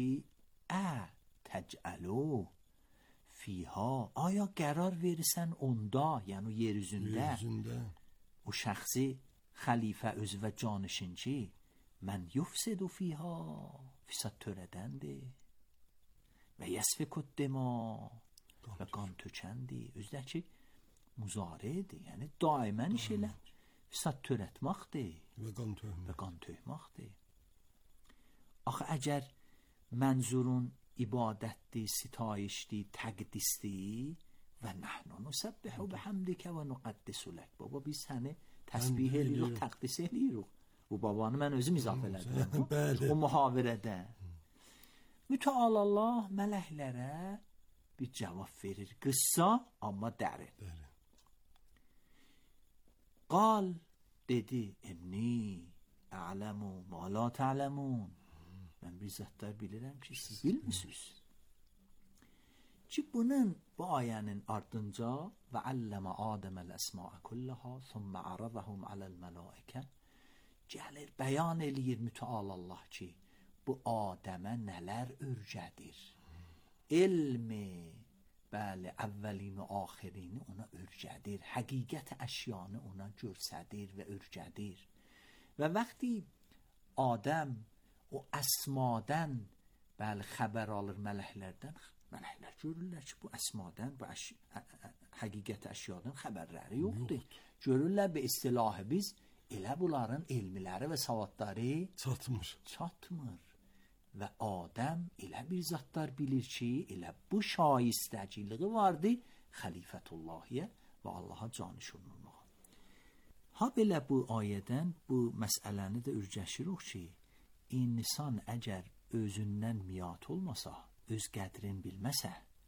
təcəlu fiha, aya qərar verirsən onda, yəni yer üzündə, o şəxsi xəlifə özü və canişin ki, mən yufsidu fiha, fisad törədəndir və yəsfikut dema və qan tökəndir. Özdəki muzaridir, yəni daimən iş elə fisad törətməkdir və qan tökməkdir. Axı əgər mənzurun ibadətdir, sitayişdir, təqdisdir və nəhnu nusəbbihu bihamdikə və nuqaddisu lək. Baba biz səni təsbih edirik, təqdis edirik. Bu babanı mən özüm izafə elədim. O mühavirədə. Mütəal Allah mələklərə bir cavab verir. Qıssa, amma dərin. Qal, dedi, enni a'ləmu ma la ta'ləmun. Mən bir zətlər bilirəm ki, siz bilmisiniz. Ki bunun, bu ayənin ardınca və əlləmə Adəməl əsmaə kullaha thumma aradahum aləl mələikə gəlir, bəyan eləyir mütəal Allah ki, bu Adəmə nələr örgədir. Elmi, bəli, əvvəlini, axirini ona örgədir. Həqiqət əşyanı ona görsədir və örgədir. Və vəqti Adəm o əsmadən, bəli, xəbər alır mələklərdən, mələklər görürlər ki, bu əsmadən, bu həqiqət əşyadan xəbərləri yoxdur. Görürlər bir istilahı biz, elə bunların elmiləri və savadları çatmır. Və Adəm elə bir zatlar bilir ki, elə bu şaistəciliği vardı xəlifətullahiyyə və Allaha canişin olmağa. Ha belə bu ayədən bu məsələni də ürgəşirik ki, insan əgər özündən miyat olmasa, öz qədrin bilməsə,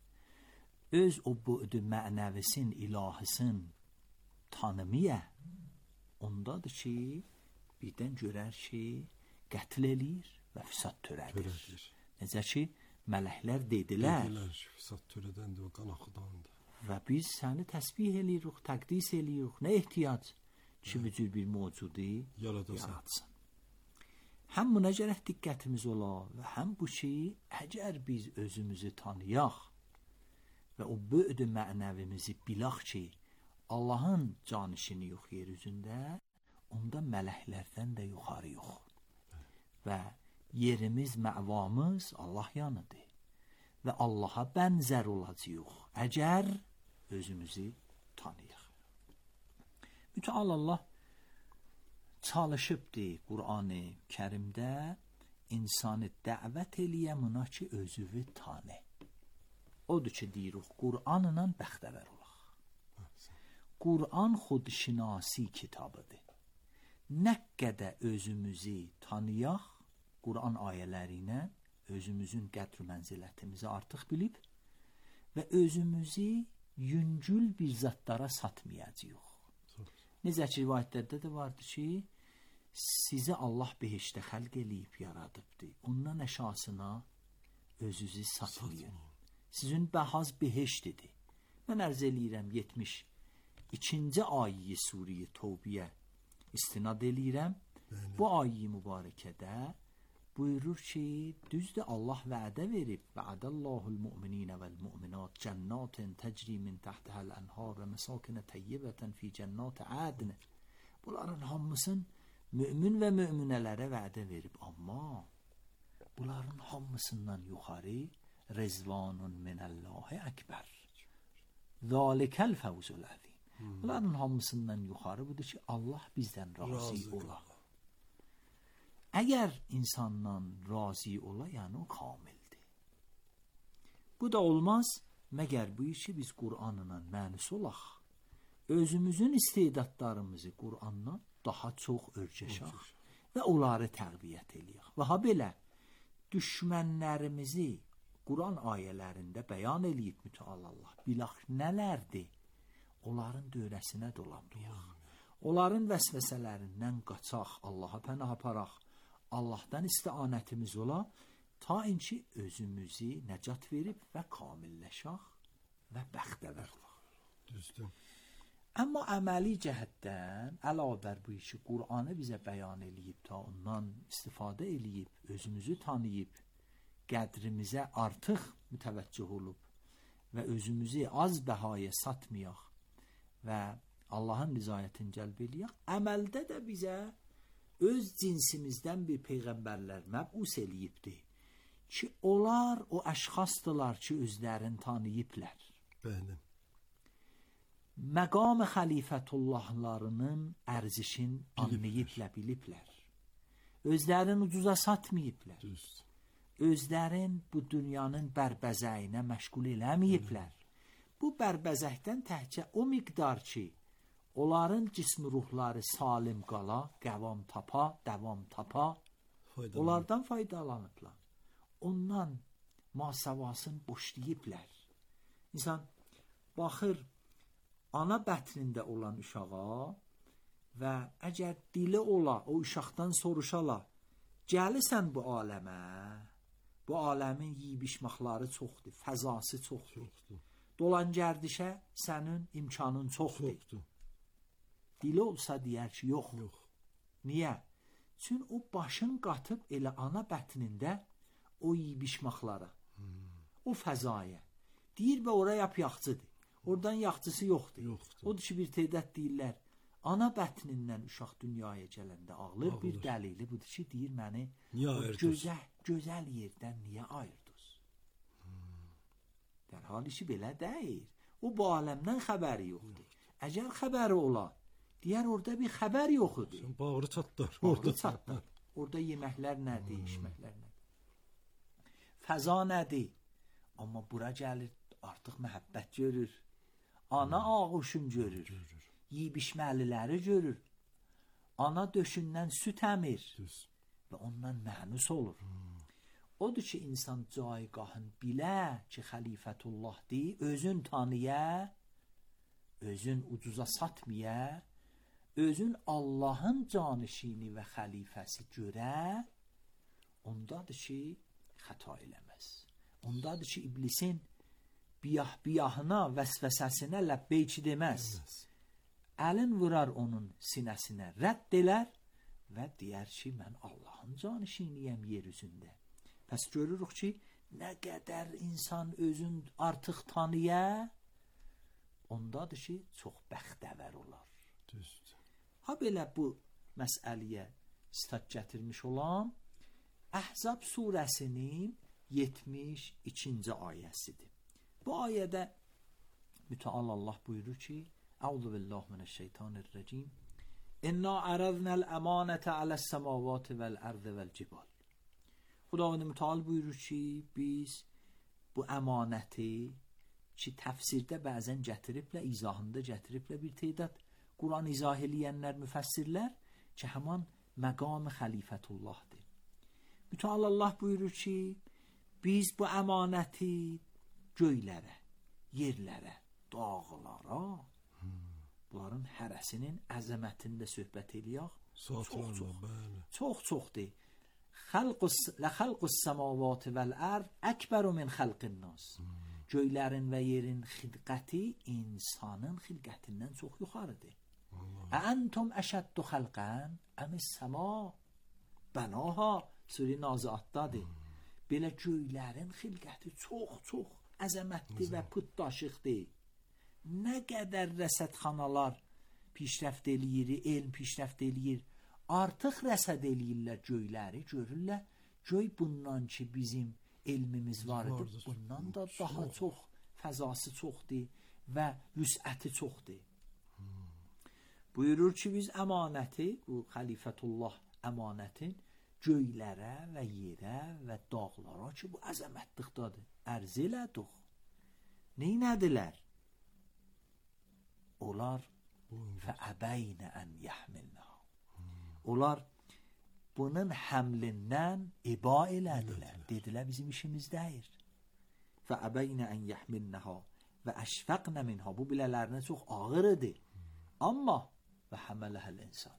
öz o bu'du mənəvisin, ilahisin tanımıya, ondadır ki, birdən görər ki, qətl eləyir və fisad törədir. Necə ki, mələklər dedilər ki, fisad törədəndir, o qan axıdandır. Və biz səni təsbih eləyirik, təqdis eləyirik. Nə ehtiyac ki, bu cür bir mövcudu yaratsın. Həm buna gərək diqqətimiz ola və həm bu ki, əgər biz özümüzü tanıyaq və o bü'd-ü mənəvimizi bilaq ki, Allahın canişini yox yer üzündə, onda mələklərdən də yuxarı yox. Və yerimiz, məvamız Allah yanıdır. Və Allaha bənzər olacaq, əgər özümüzü tanıyaq. Mütəal Allah çalışıbdır Qur'an-ı Kərimdə insanı dəvət eləyəmına ki, özüvü tanı. Odur ki, deyirik, Qur'anla bəxtəvər olaq. Qur'an xudşinasi kitabıdır. Nə qədər özümüzü tanıyaq, Qur'an ayələri ilə özümüzün qədr mənzilətimizi artıq bilib və özümüzü yüngül bir zatlara satmayacağıq. Necə ki, rivayətlərdə də vardır ki, sizi Allah behişdə xəlq eləyib yaradıbdır. Ondan əşasına özünüzü satmayın. Sizin bəhaz behişdidir. Mən ərz eləyirəm 72-ci ayə Sura-i Tövbəyə istinad eləyirəm. Bu ayə mübarəkədə buyurur ki, düzdür, Allah vədə verib. Va'adallahul mu'minina vel mu'minat cennatin tecri min tahtihal enhar ve mesakin tayyibatan fi cennat adn. Bunların hamısın mümin ve müminelere vədə verib. Amma bunların hamısından yuxarı rezvanun minallahi ekber. Zalikel fevzul azim. Bunların hamısından yuxarı budur ki, Allah bizdən razı ola. Əgər insandan razı ola, yəni o kamildir. Bu da olmaz, məgər bu işi biz Qur'anla mənus olaq. Özümüzün istedadlarımızı Qur'anla daha çox ölçəşək və onları təqviyyət eləyək. Və ha belə, düşmənlərimizi Qur'an ayələrində bəyan eləyib mütəal Allah. Bilaq nələrdir? Onların dövrəsinə dolanmayaq. Onların vəsvəsələrindən qaçaq, Allaha pənah aparaq. Allahdan istianətimiz ola, ta inki özümüzü nəcat verib və kamilləşək və bəxtəvər olaq. Düzdür. Amma əməli cəhətdən əlavə bu işi Qur'anı bizə bəyan eləyib, ta ondan istifadə eləyib, özümüzü tanıyıb, qədrimizə artıq mütəvəccüh olub və özümüzü az bəhaya satmayaq və Allahın rızayətini cəlb eləyək. Əməldə də bizə öz cinsimizdən bir peyğəmbərlər məbus eləyibdir ki, onlar o əşxasdılar ki, özlərini tanıyıblər. Bəli. Məqam xəlifətullahlarının ərzişin anlayıblər, biliblər. Özlərini ucuza satmayıblər. Düz. Özlərin bu dünyanın bərbəzəyinə məşğul eləməyiblər. Bu bərbəzəkdən təhcə o miqdar ki, onların cismi ruhları salim qala, qəvam tapa, onlardan faydalanıblar. Ondan masavasını boşlayıblər. İnsan baxır ana bətnində olan uşağa və əgər dili ola, o uşaqdan soruşala, gəlisən bu aləmə, bu aləmin yiyib-içməkləri çoxdur, fəzası çoxdur. Dolan-gərdişə sənin imkanın çoxdur. Dili olsa deyər ki, yox. Niyə? Çünki o başın qatıb elə ana bətnində o yiyib-içməklara, o fəzaya. Deyir və ora yapyaqçıdır. Oradan yaxçısı yoxdur. Odur ki, bir tədət deyirlər, ana bətnindən uşaq dünyaya gələndə ağlır. Bir dəlili budur ki, deyir məni gözəl yerdən niyə ayırdınız? Dərhal işi belə deyir. O bu aləmdən xəbəri yoxdur. Əgər xəbəri ola, deyər orada bir xəbər yoxudur. Bağrı çatlar. Orada yeməklər nədir, içməklər nədir? Fəza nədir? Amma bura gəlir, artıq məhəbbət görür. Ana ağuşun görür. Yiyib-içməliləri görür. Ana döşündən süt əmir. Və ondan mənus olur. Odur ki, insan caygahın bilə ki, xəlifətullahdır, özün tanıya, özün ucuza satmaya, özün Allahın canişini və xəlifəsi görə, ondadır ki, xəta eləməz. Ondadır ki, iblisin biyahına, vəsvəsəsinə ləbbeyki deməz. Əlin vurar onun sinəsinə, rədd elər və deyər ki, mən Allahın canişiniyəm yer üzündə. Pəs görürük ki, nə qədər insan özün artıq tanıya, ondadır ki, çox bəxtəvər olar. Düzdür. Ha belə bu məsələyə istat gətirmiş olan Əhzab surəsinin 72-ci ayəsidir. Bu ayədə mütəal Allah buyurur ki, Əuzu billahi minəşşeytanirracim. İnna aradnal əmanətə aləs-səmavati vəl-ərdi vəl-cibal. Xudavand mütəal buyurur ki, biz bu əmanəti ki, təfsirdə bəzən gətiriblə, izahında gətiriblə bir tədad Quran izah eləyənlər, müfəssirlər ki, həman məqam xəlifətullahdır. Mütəal Allah buyurur ki, biz bu əmanəti göylərə, yerlərə, dağlara, bunların hərəsinin əzəmətində söhbət eləyək. Çox-çoxdur. Ləxəlqus səmavati vəl-ərd əkbəru min xəlqin nas. Göylərin və yerin xilqəti insanın xilqətindən çox yuxarıdır. Əntum əşəddu xəlqən əmis səma bənaha. Suri Naziatdadır. Belə göylərin xilqəti çox əzəmətli və putdaşıqdır. Nə qədər rəsədxanalar pişrəft eləyir, elm pişrəft eləyir, artıq rəsəd eləyirlər göyləri, görürlər. Göy bundan ki bizim elmimiz var idi, bundan da daha çox fəzası çoxdur və vüsəti çoxdur. Buyurur ki biz əmanəti, bu xəlifətullah əmanətin göylərə və yerə və dağlara ki bu əzəmətlikdadır, ərz elədik. Neynədilər? Onlar fəəbəynə ən yəhmilnə. Onlar bunun həmlindən iba elədilər. Dedilər bizim işimiz deyir. Fəəbəynə ən yəhmilnəha və əşfəqnə minha. Bu bilələrinə çox ağır idi. Amma və həmələhəl insan.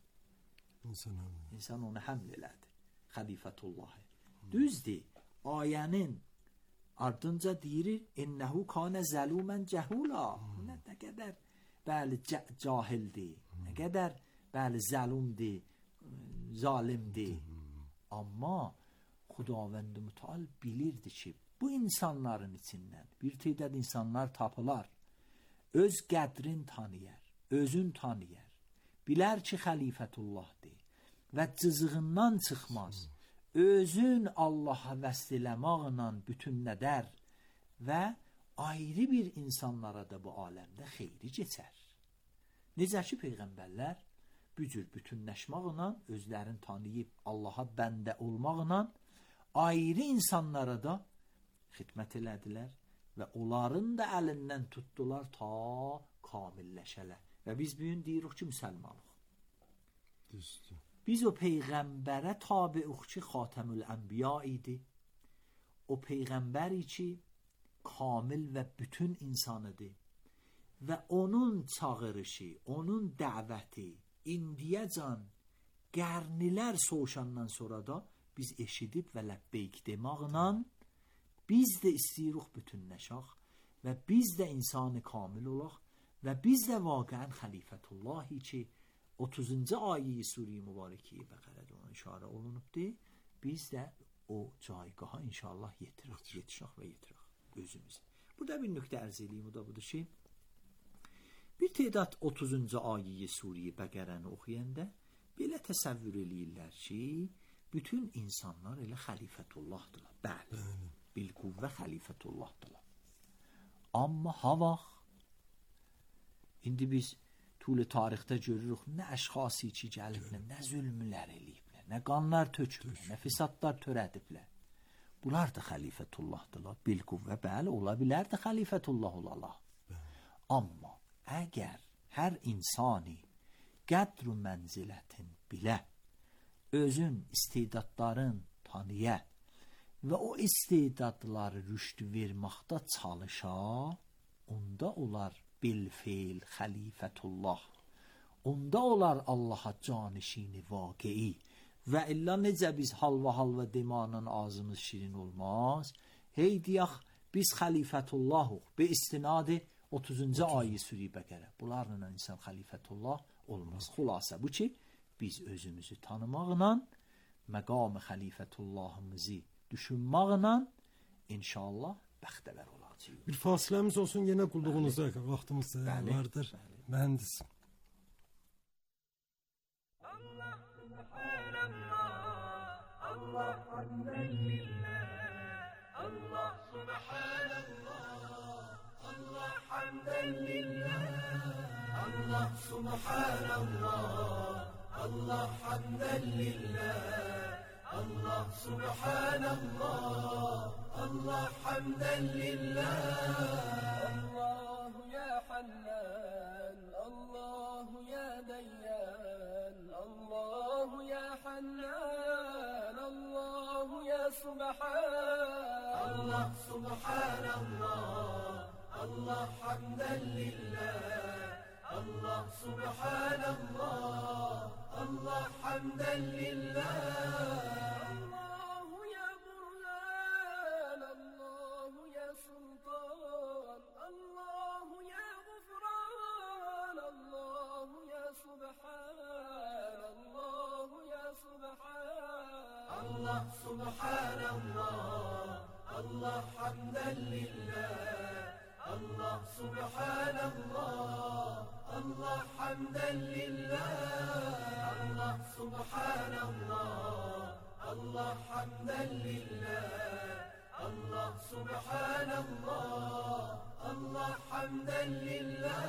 İnsan onu həml elədi. Xəlifətullahı. Düzdür. Ayənin ardınca deyir innəhu kanə zəlumən cəhula. Nə qədər bəli cahildir. Nə qədər bəli zəlumdir, zalimdir. Amma Xudavənd Mütəal bilirdi ki bu insanların içindən bir tədad insanlar tapılar. Öz qədrin tanıyar, özün tanıyar. Bilər ki xəlifətullahdır və cızığından çıxmaz. Özün Allaha vəsl eləmaqla bütünlədər və ayrı bir insanlara da bu aləmdə xeyri keçər. Necə ki peyğəmbərlər bu cür bütünləşməklə, özlərini tanıyıb Allaha bəndə olmaqla ayrı insanlara da xidmət elədilər və onların da əlindən tutdular ta kamilləşələr. Və biz bugün deyirik ki müsəlmanıq. Düzdür. Biz o peyğəmbərə tabiuq ki xatəmül ənbiya idi. O peyğəmbəri ki kamil və bütün insanıdır. Və onun çağırışı, onun dəvəti indiyəcən qərnilər soğuşandan sonra da biz eşidib və ləbbeyk demaqla biz də istəyirik bütünləşək və biz də insanı kamil olaq və biz də vaqəən xəlifətullahi ki 30-cu ayə-i Sure-i Mübarəki Bəqərədə ona işarə olunubdur. Biz də o caygaha inşallah yetişək və yetirək özümüz. Burada bir nöqtə ərz edeyim, o da budur ki bir tədad 30-cu ayə-i Sure-i Bəqərəni oxuyanda belə təsəvvür eləyirlər ki bütün insanlar elə xəlifətullahdılar. Bəli, bilquvvə xəlifətullahdılar. Amma ha vaxt indi biz tülə tarixdə görürük nə əşxası ki gəliblər, nə zülmlər eləyiblər, nə qanlar töküblər, nə fisadlar törədiblər. Bunlar da xəlifətullahdılar. Bilquvvə bəli, ola bilər də xəlifətullah olalar. Amma əgər hər insani qədr-ü mənzilətin bilə, özün istedadların tanıya və o istedadları rüşd verməkdə çalışa, onda olar bilfeil xəlifətullah. Onda olar Allaha canişini vaqei. Və illa necə biz halva demanın ağzımız şirin olmaz. Hey deyək biz xəlifətullahıq. Bi istinadı 30-cu ayə Sure-i Bəqərə. Bunlarla insan xəlifətullah olmaz. Xülasə bu ki biz özümüzü tanımaqla, məqam xəlifətullahımızı düşünməklə inşallah bəxtəvər olacaq. Bir fasiləmiz olsun, yenə qulluğunuzda vaxtımız vardır. Mühəndis. Allah hamdən lillah, Allah subhanallah, Allah hamdən lillah, Allah subhanallah, Allah hamdən lillah, Allah subhanallah, Allah hamdən lillah. Allahu ya Hannan, Allahu ya Dayyan, Allahu ya Hannan, Allahu ya Subhan. Allah subhanallah, Allah hamdən lillah, Allah subhanallah, Allah hamdən lillah. Allah الله سبحان الله الله حمدا لله الله سبحان الله الله حمدا لله الله سبحان الله الله حمدا لله الله سبحان الله الله حمدا لله.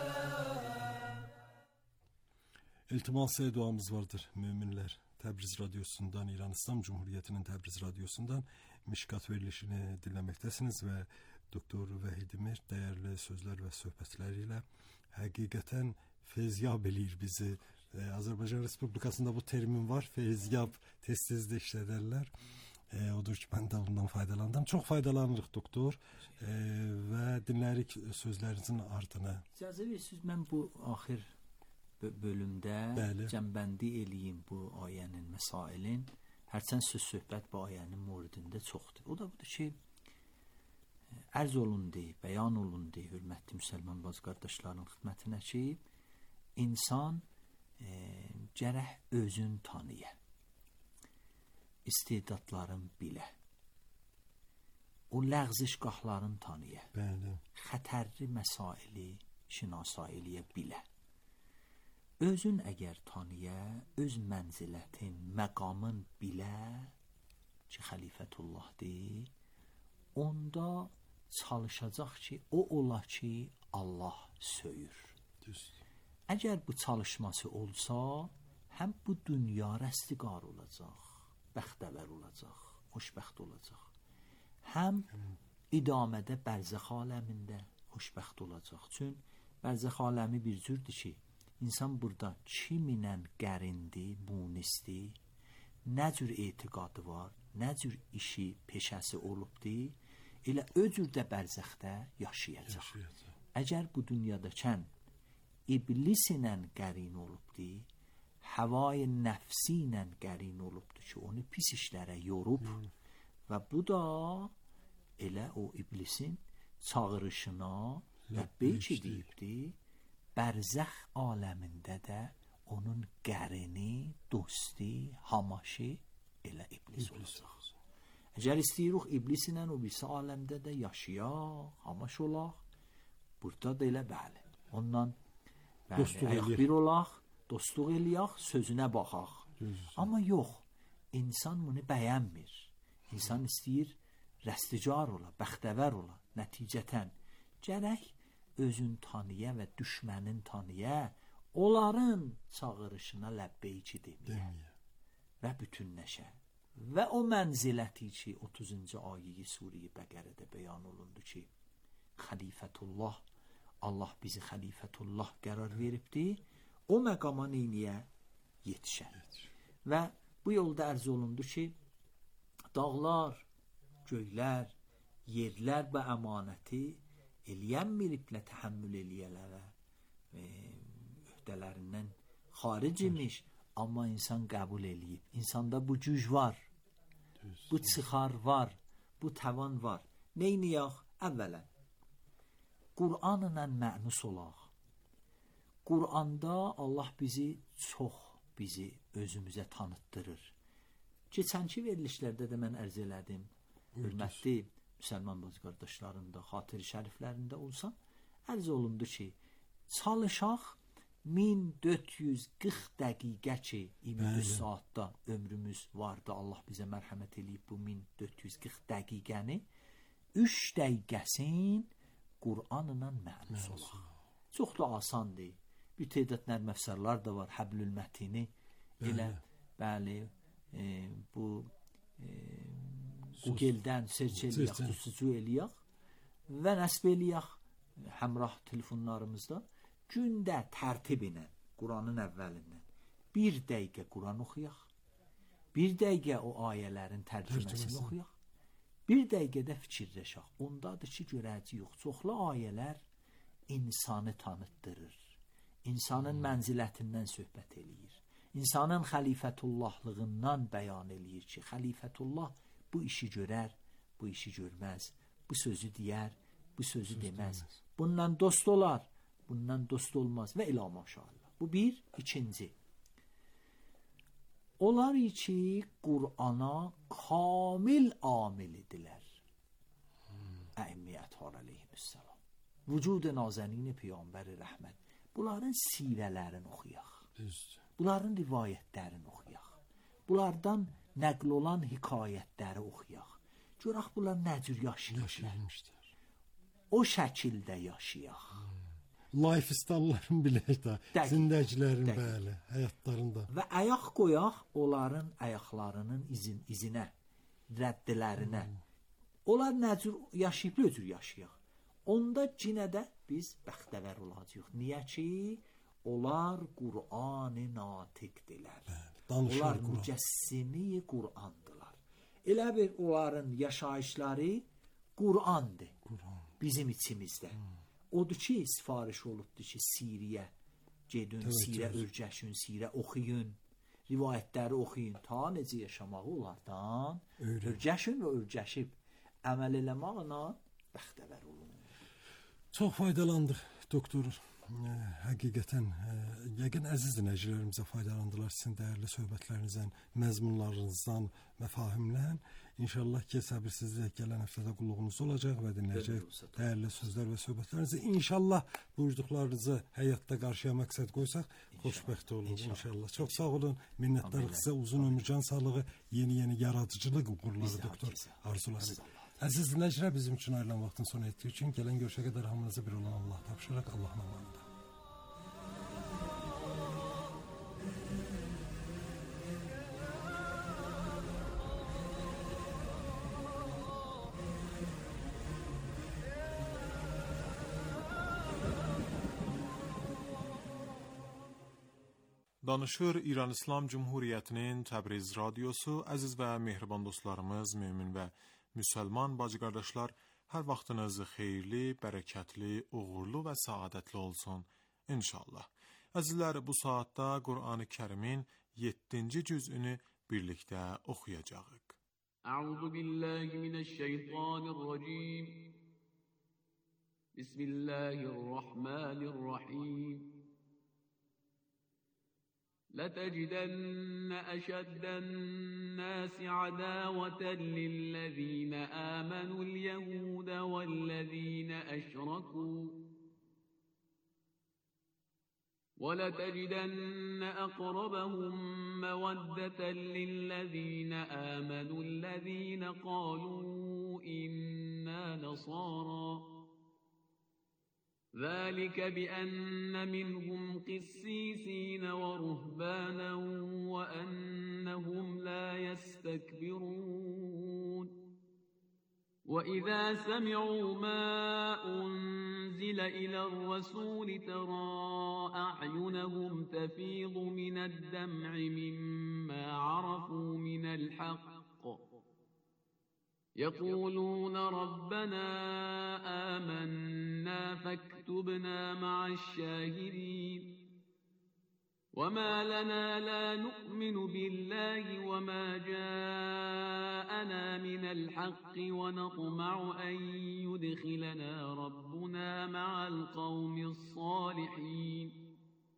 İltimas-ı duamız vardır müminler. Təbriz Radyosu'ndan, İran İslam Cumhuriyeti'nin Təbriz Radyosu'ndan Mişkat verilişini dinləməkdəsiniz və Doktor Vahid Emir dəyərli sözlər və söhbətləriyle həqiqətən feyziyab eləyir bizi. Azərbaycan Respublikasında bu termin var, feyziyab, tez-tez də işlədərlər. Odur ki, mən də bundan faydalandım. Çox faydalanırıq doktor və dinlərik sözlərinizin ardına. İcazə verirsiniz, mən bu axir bölümdə cəmbəndi eləyim bu ayənin, məsailin. Hərçənd söz-söhbət bu ayənin mövridində çoxdur. O da budur ki, ərz olundu, bəyan olundu, hörmətli müsəlman bacı qardaşların xidmətinə ki, insan gərək özün tanıya, istedadların bilə, o ləğzişgahların tanıya, xətərli məsaili şinasa eləyə bilə. Özün əgər tanıya, öz mənzilətin, məqamın bilə ki, xəlifətullahdır, onda çalışacaq ki, o ola ki, Allah söyür. Əgər bu çalışması olsa, həm bu dünya rəstiqar olacaq, bəxtəvər olacaq, xoşbəxt olacaq. Həm idamədə bərzəx aləmində xoşbəxt olacaq. Çün bərzəx aləmi bir cürdür ki, İnsan burada kiminlə qərindi, munisdi, nə cür etiqadı var, nə cür işi, peşəsi olubdur, elə o cürdə bərzəxdə yaşayacaq. Əgər bu dünyadakən iblis ilə qərin olubdur, havai nəfsi ilə qərin olubdur ki, onu pis işlərə yorub və bu da elə o iblisin çağırışına ləbbeyk deyibdir. Bərzəx aləmində də onun qərini, dosti, hamaşı elə iblis olacaq. Əgər istəyirik iblis ilə o birisi aləmdə də yaşayaq, hamaş olaq, burada da elə bəli. Ondan ayaq bir olaq, dostluq eləyək, sözünə baxaq. Amma yox, insan bunu bəyənmir. İnsan istəyir rəsticar ola, bəxtəvər ola, nəticətən gərək özün tanıya və düşmənin tanıya, onların çağırışına ləbbeyki deməyə və bütünləşə. Və o mənziləti ki, 30-cu ayeyi Suriyə Bəqərədə bəyan olundu ki, xəlifətullah, Allah bizi xəlifətullah qərar veribdir, o məqama neyniyə yetişər. Və bu yolda ərz olundu ki, dağlar, göylər, yerlər və əmanəti eləyənmiriblə təhəmmül eləyələrə öhdələrindən xaric imiş, amma insan qəbul eləyib. İnsanda bu güc var, bu çıxar var, bu təvan var. Neyniyək? Əvvələn, Qur'anla mənus olaq. Qur'anda Allah bizi özümüzə tanıtdırır. Keçənki verilişlərdə də mən ərz elədim. Hörmətli müsəlman bacı qardaşlarında, xatir şəriflərində olsam, ərz olundu ki, çalışaq 1440 dəqiqə ki, 23 saatda ömrümüz vardı, Allah bizə mərhəmət eləyib bu 1440 dəqiqəni, 3 dəqiqəsin Qur'anla mənus olaq. Çox da asandır. Bir tədad nərməfsarlar da var, Həblül Mətini, elə, bəli, bu Google-dən search eləyək, tutucu eləyək və nəsb eləyək həmrah telefonlarımızda gündə tərtib ilə Quranın əvvəlindən 1 dəqiqə Quran oxuyaq, 1 dəqiqə o ayələrin tərcüməsini oxuyaq, 1 dəqiqədə fikirləşək. Ondadır ki, görəci yox. Çoxlu ayələr insanı tanıtdırır, insanın mənzilətindən söhbət eləyir, insanın xəlifətullahlığından bəyan eləyir ki, xəlifətullah bu işi görər, bu işi görməz, bu sözü deyər, bu sözü deməz. Bundan dost olar, bundan dost olmaz və ilə maşallah. Bu bir. İkinci, Onlar ki Qur'ana kamil amil idilər. Əmmiyyət aleyhisselam. Vücud nazenin Peyğəmbər rəhmət. Bunların sirələrini oxuyaq. Bunların rivayətlərini oxuyaq. Bunlardan nəql olan hekayətləri oxuyaq. Görək bunlar nə cür yaşayırlar. O şəkildə yaşayaq. Lifestyle-ların bilək də, zindəgilərin bəli, həyatlarında. Və ayaq qoyaq onların ayaqlarının izinə, rəddlərinə. Onlar nə cür yaşayıb, nə cür yaşayaq. Onda cinə də biz bəxtəvər olacağıq. Niyə ki, onlar Qur'an-ı natiqdirlər. Onlar mücəssimi Qur'andılar. Elə bir onların yaşayışları Qur'andır. Bizim içimizdə. Odur ki, sifariş olubdur ki, Siriyə gedin, sirə örgəşin, sirə oxuyun, rivayətləri oxuyun, ta necə yaşamağı onlardan örgəşin və örgəşib əməl eləməklə bəxtəvər olun. Çox faydalandıq, doktor. Həqiqətən, yəqin əziz dinləyicilərimizə faydalandılar sizin dəyərli söhbətlərinizdən, məzmunlarınızdan, məfahimdən. İnşallah ki, səbirsizlik gələn həftədə qulluğunuz olacaq və dinləyəcək dəyərli sözlər və söhbətlərinizi. İnşallah buyurduqlarınızı həyatda qarşıya məqsəd qoysaq, xoşbəxt olun inşallah. Çox sağ olun, minnətdarıq sizə, uzun ömür, can sağlığı, yeni yaradıcılıq uğurları, doktor arzuları. Əziz dinləyicilər, bizim üçün ayrılan vaxtın sona etdiyi üçün gələn görüşə qədər hamınıza bir olan Allah tapşıraq, Allahın amanında. Danışır İran İslam Cumhuriyyətinin Təbriz radiosu. Əziz və mehriban dostlarımız, mömin və müsəlman bacı qardaşlar, hər vaxtınız xeyirli, bərəkətli, uğurlu və səadətli olsun inşallah. Əzizlər, bu saatda Qur'an-ı Kərimin 7-ci cüzünü birlikdə oxuyacağıq. Əuzu billahi minəşşeytanirracim. Bismillahirrahmanirrahim. لَتَجِدَنَّ أَشَدَّ النَّاسِ عَدَاوَةً لِلَّذِينَ آمَنُوا الْيَهُودَ وَالَّذِينَ أَشْرَكُوا وَلَتَجِدَنَّ أَقْرَبَهُم مَّوَدَّةً لِلَّذِينَ آمَنُوا الَّذِينَ قَالُوا إِنَّا نَصَارَى ذلك بأن منهم قسيسين ورهبانا وأنهم لا يستكبرون وإذا سمعوا ما أنزل إلى الرسول ترى أعينهم تفيض من الدمع مما عرفوا من الحق يقولون ربنا آمنا فاكتبنا مع الشاهدين وما لنا لا نؤمن بالله وما جاءنا من الحق ونطمع أن يدخلنا ربنا مع القوم الصالحين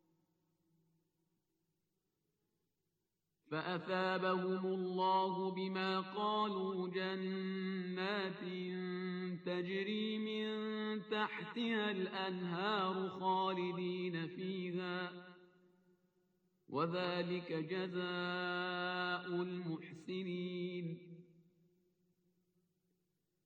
فأثابهم الله بما قالوا جنات تجري من تحتها الأنهار خالدين فيها وذلك جزاء المحسنين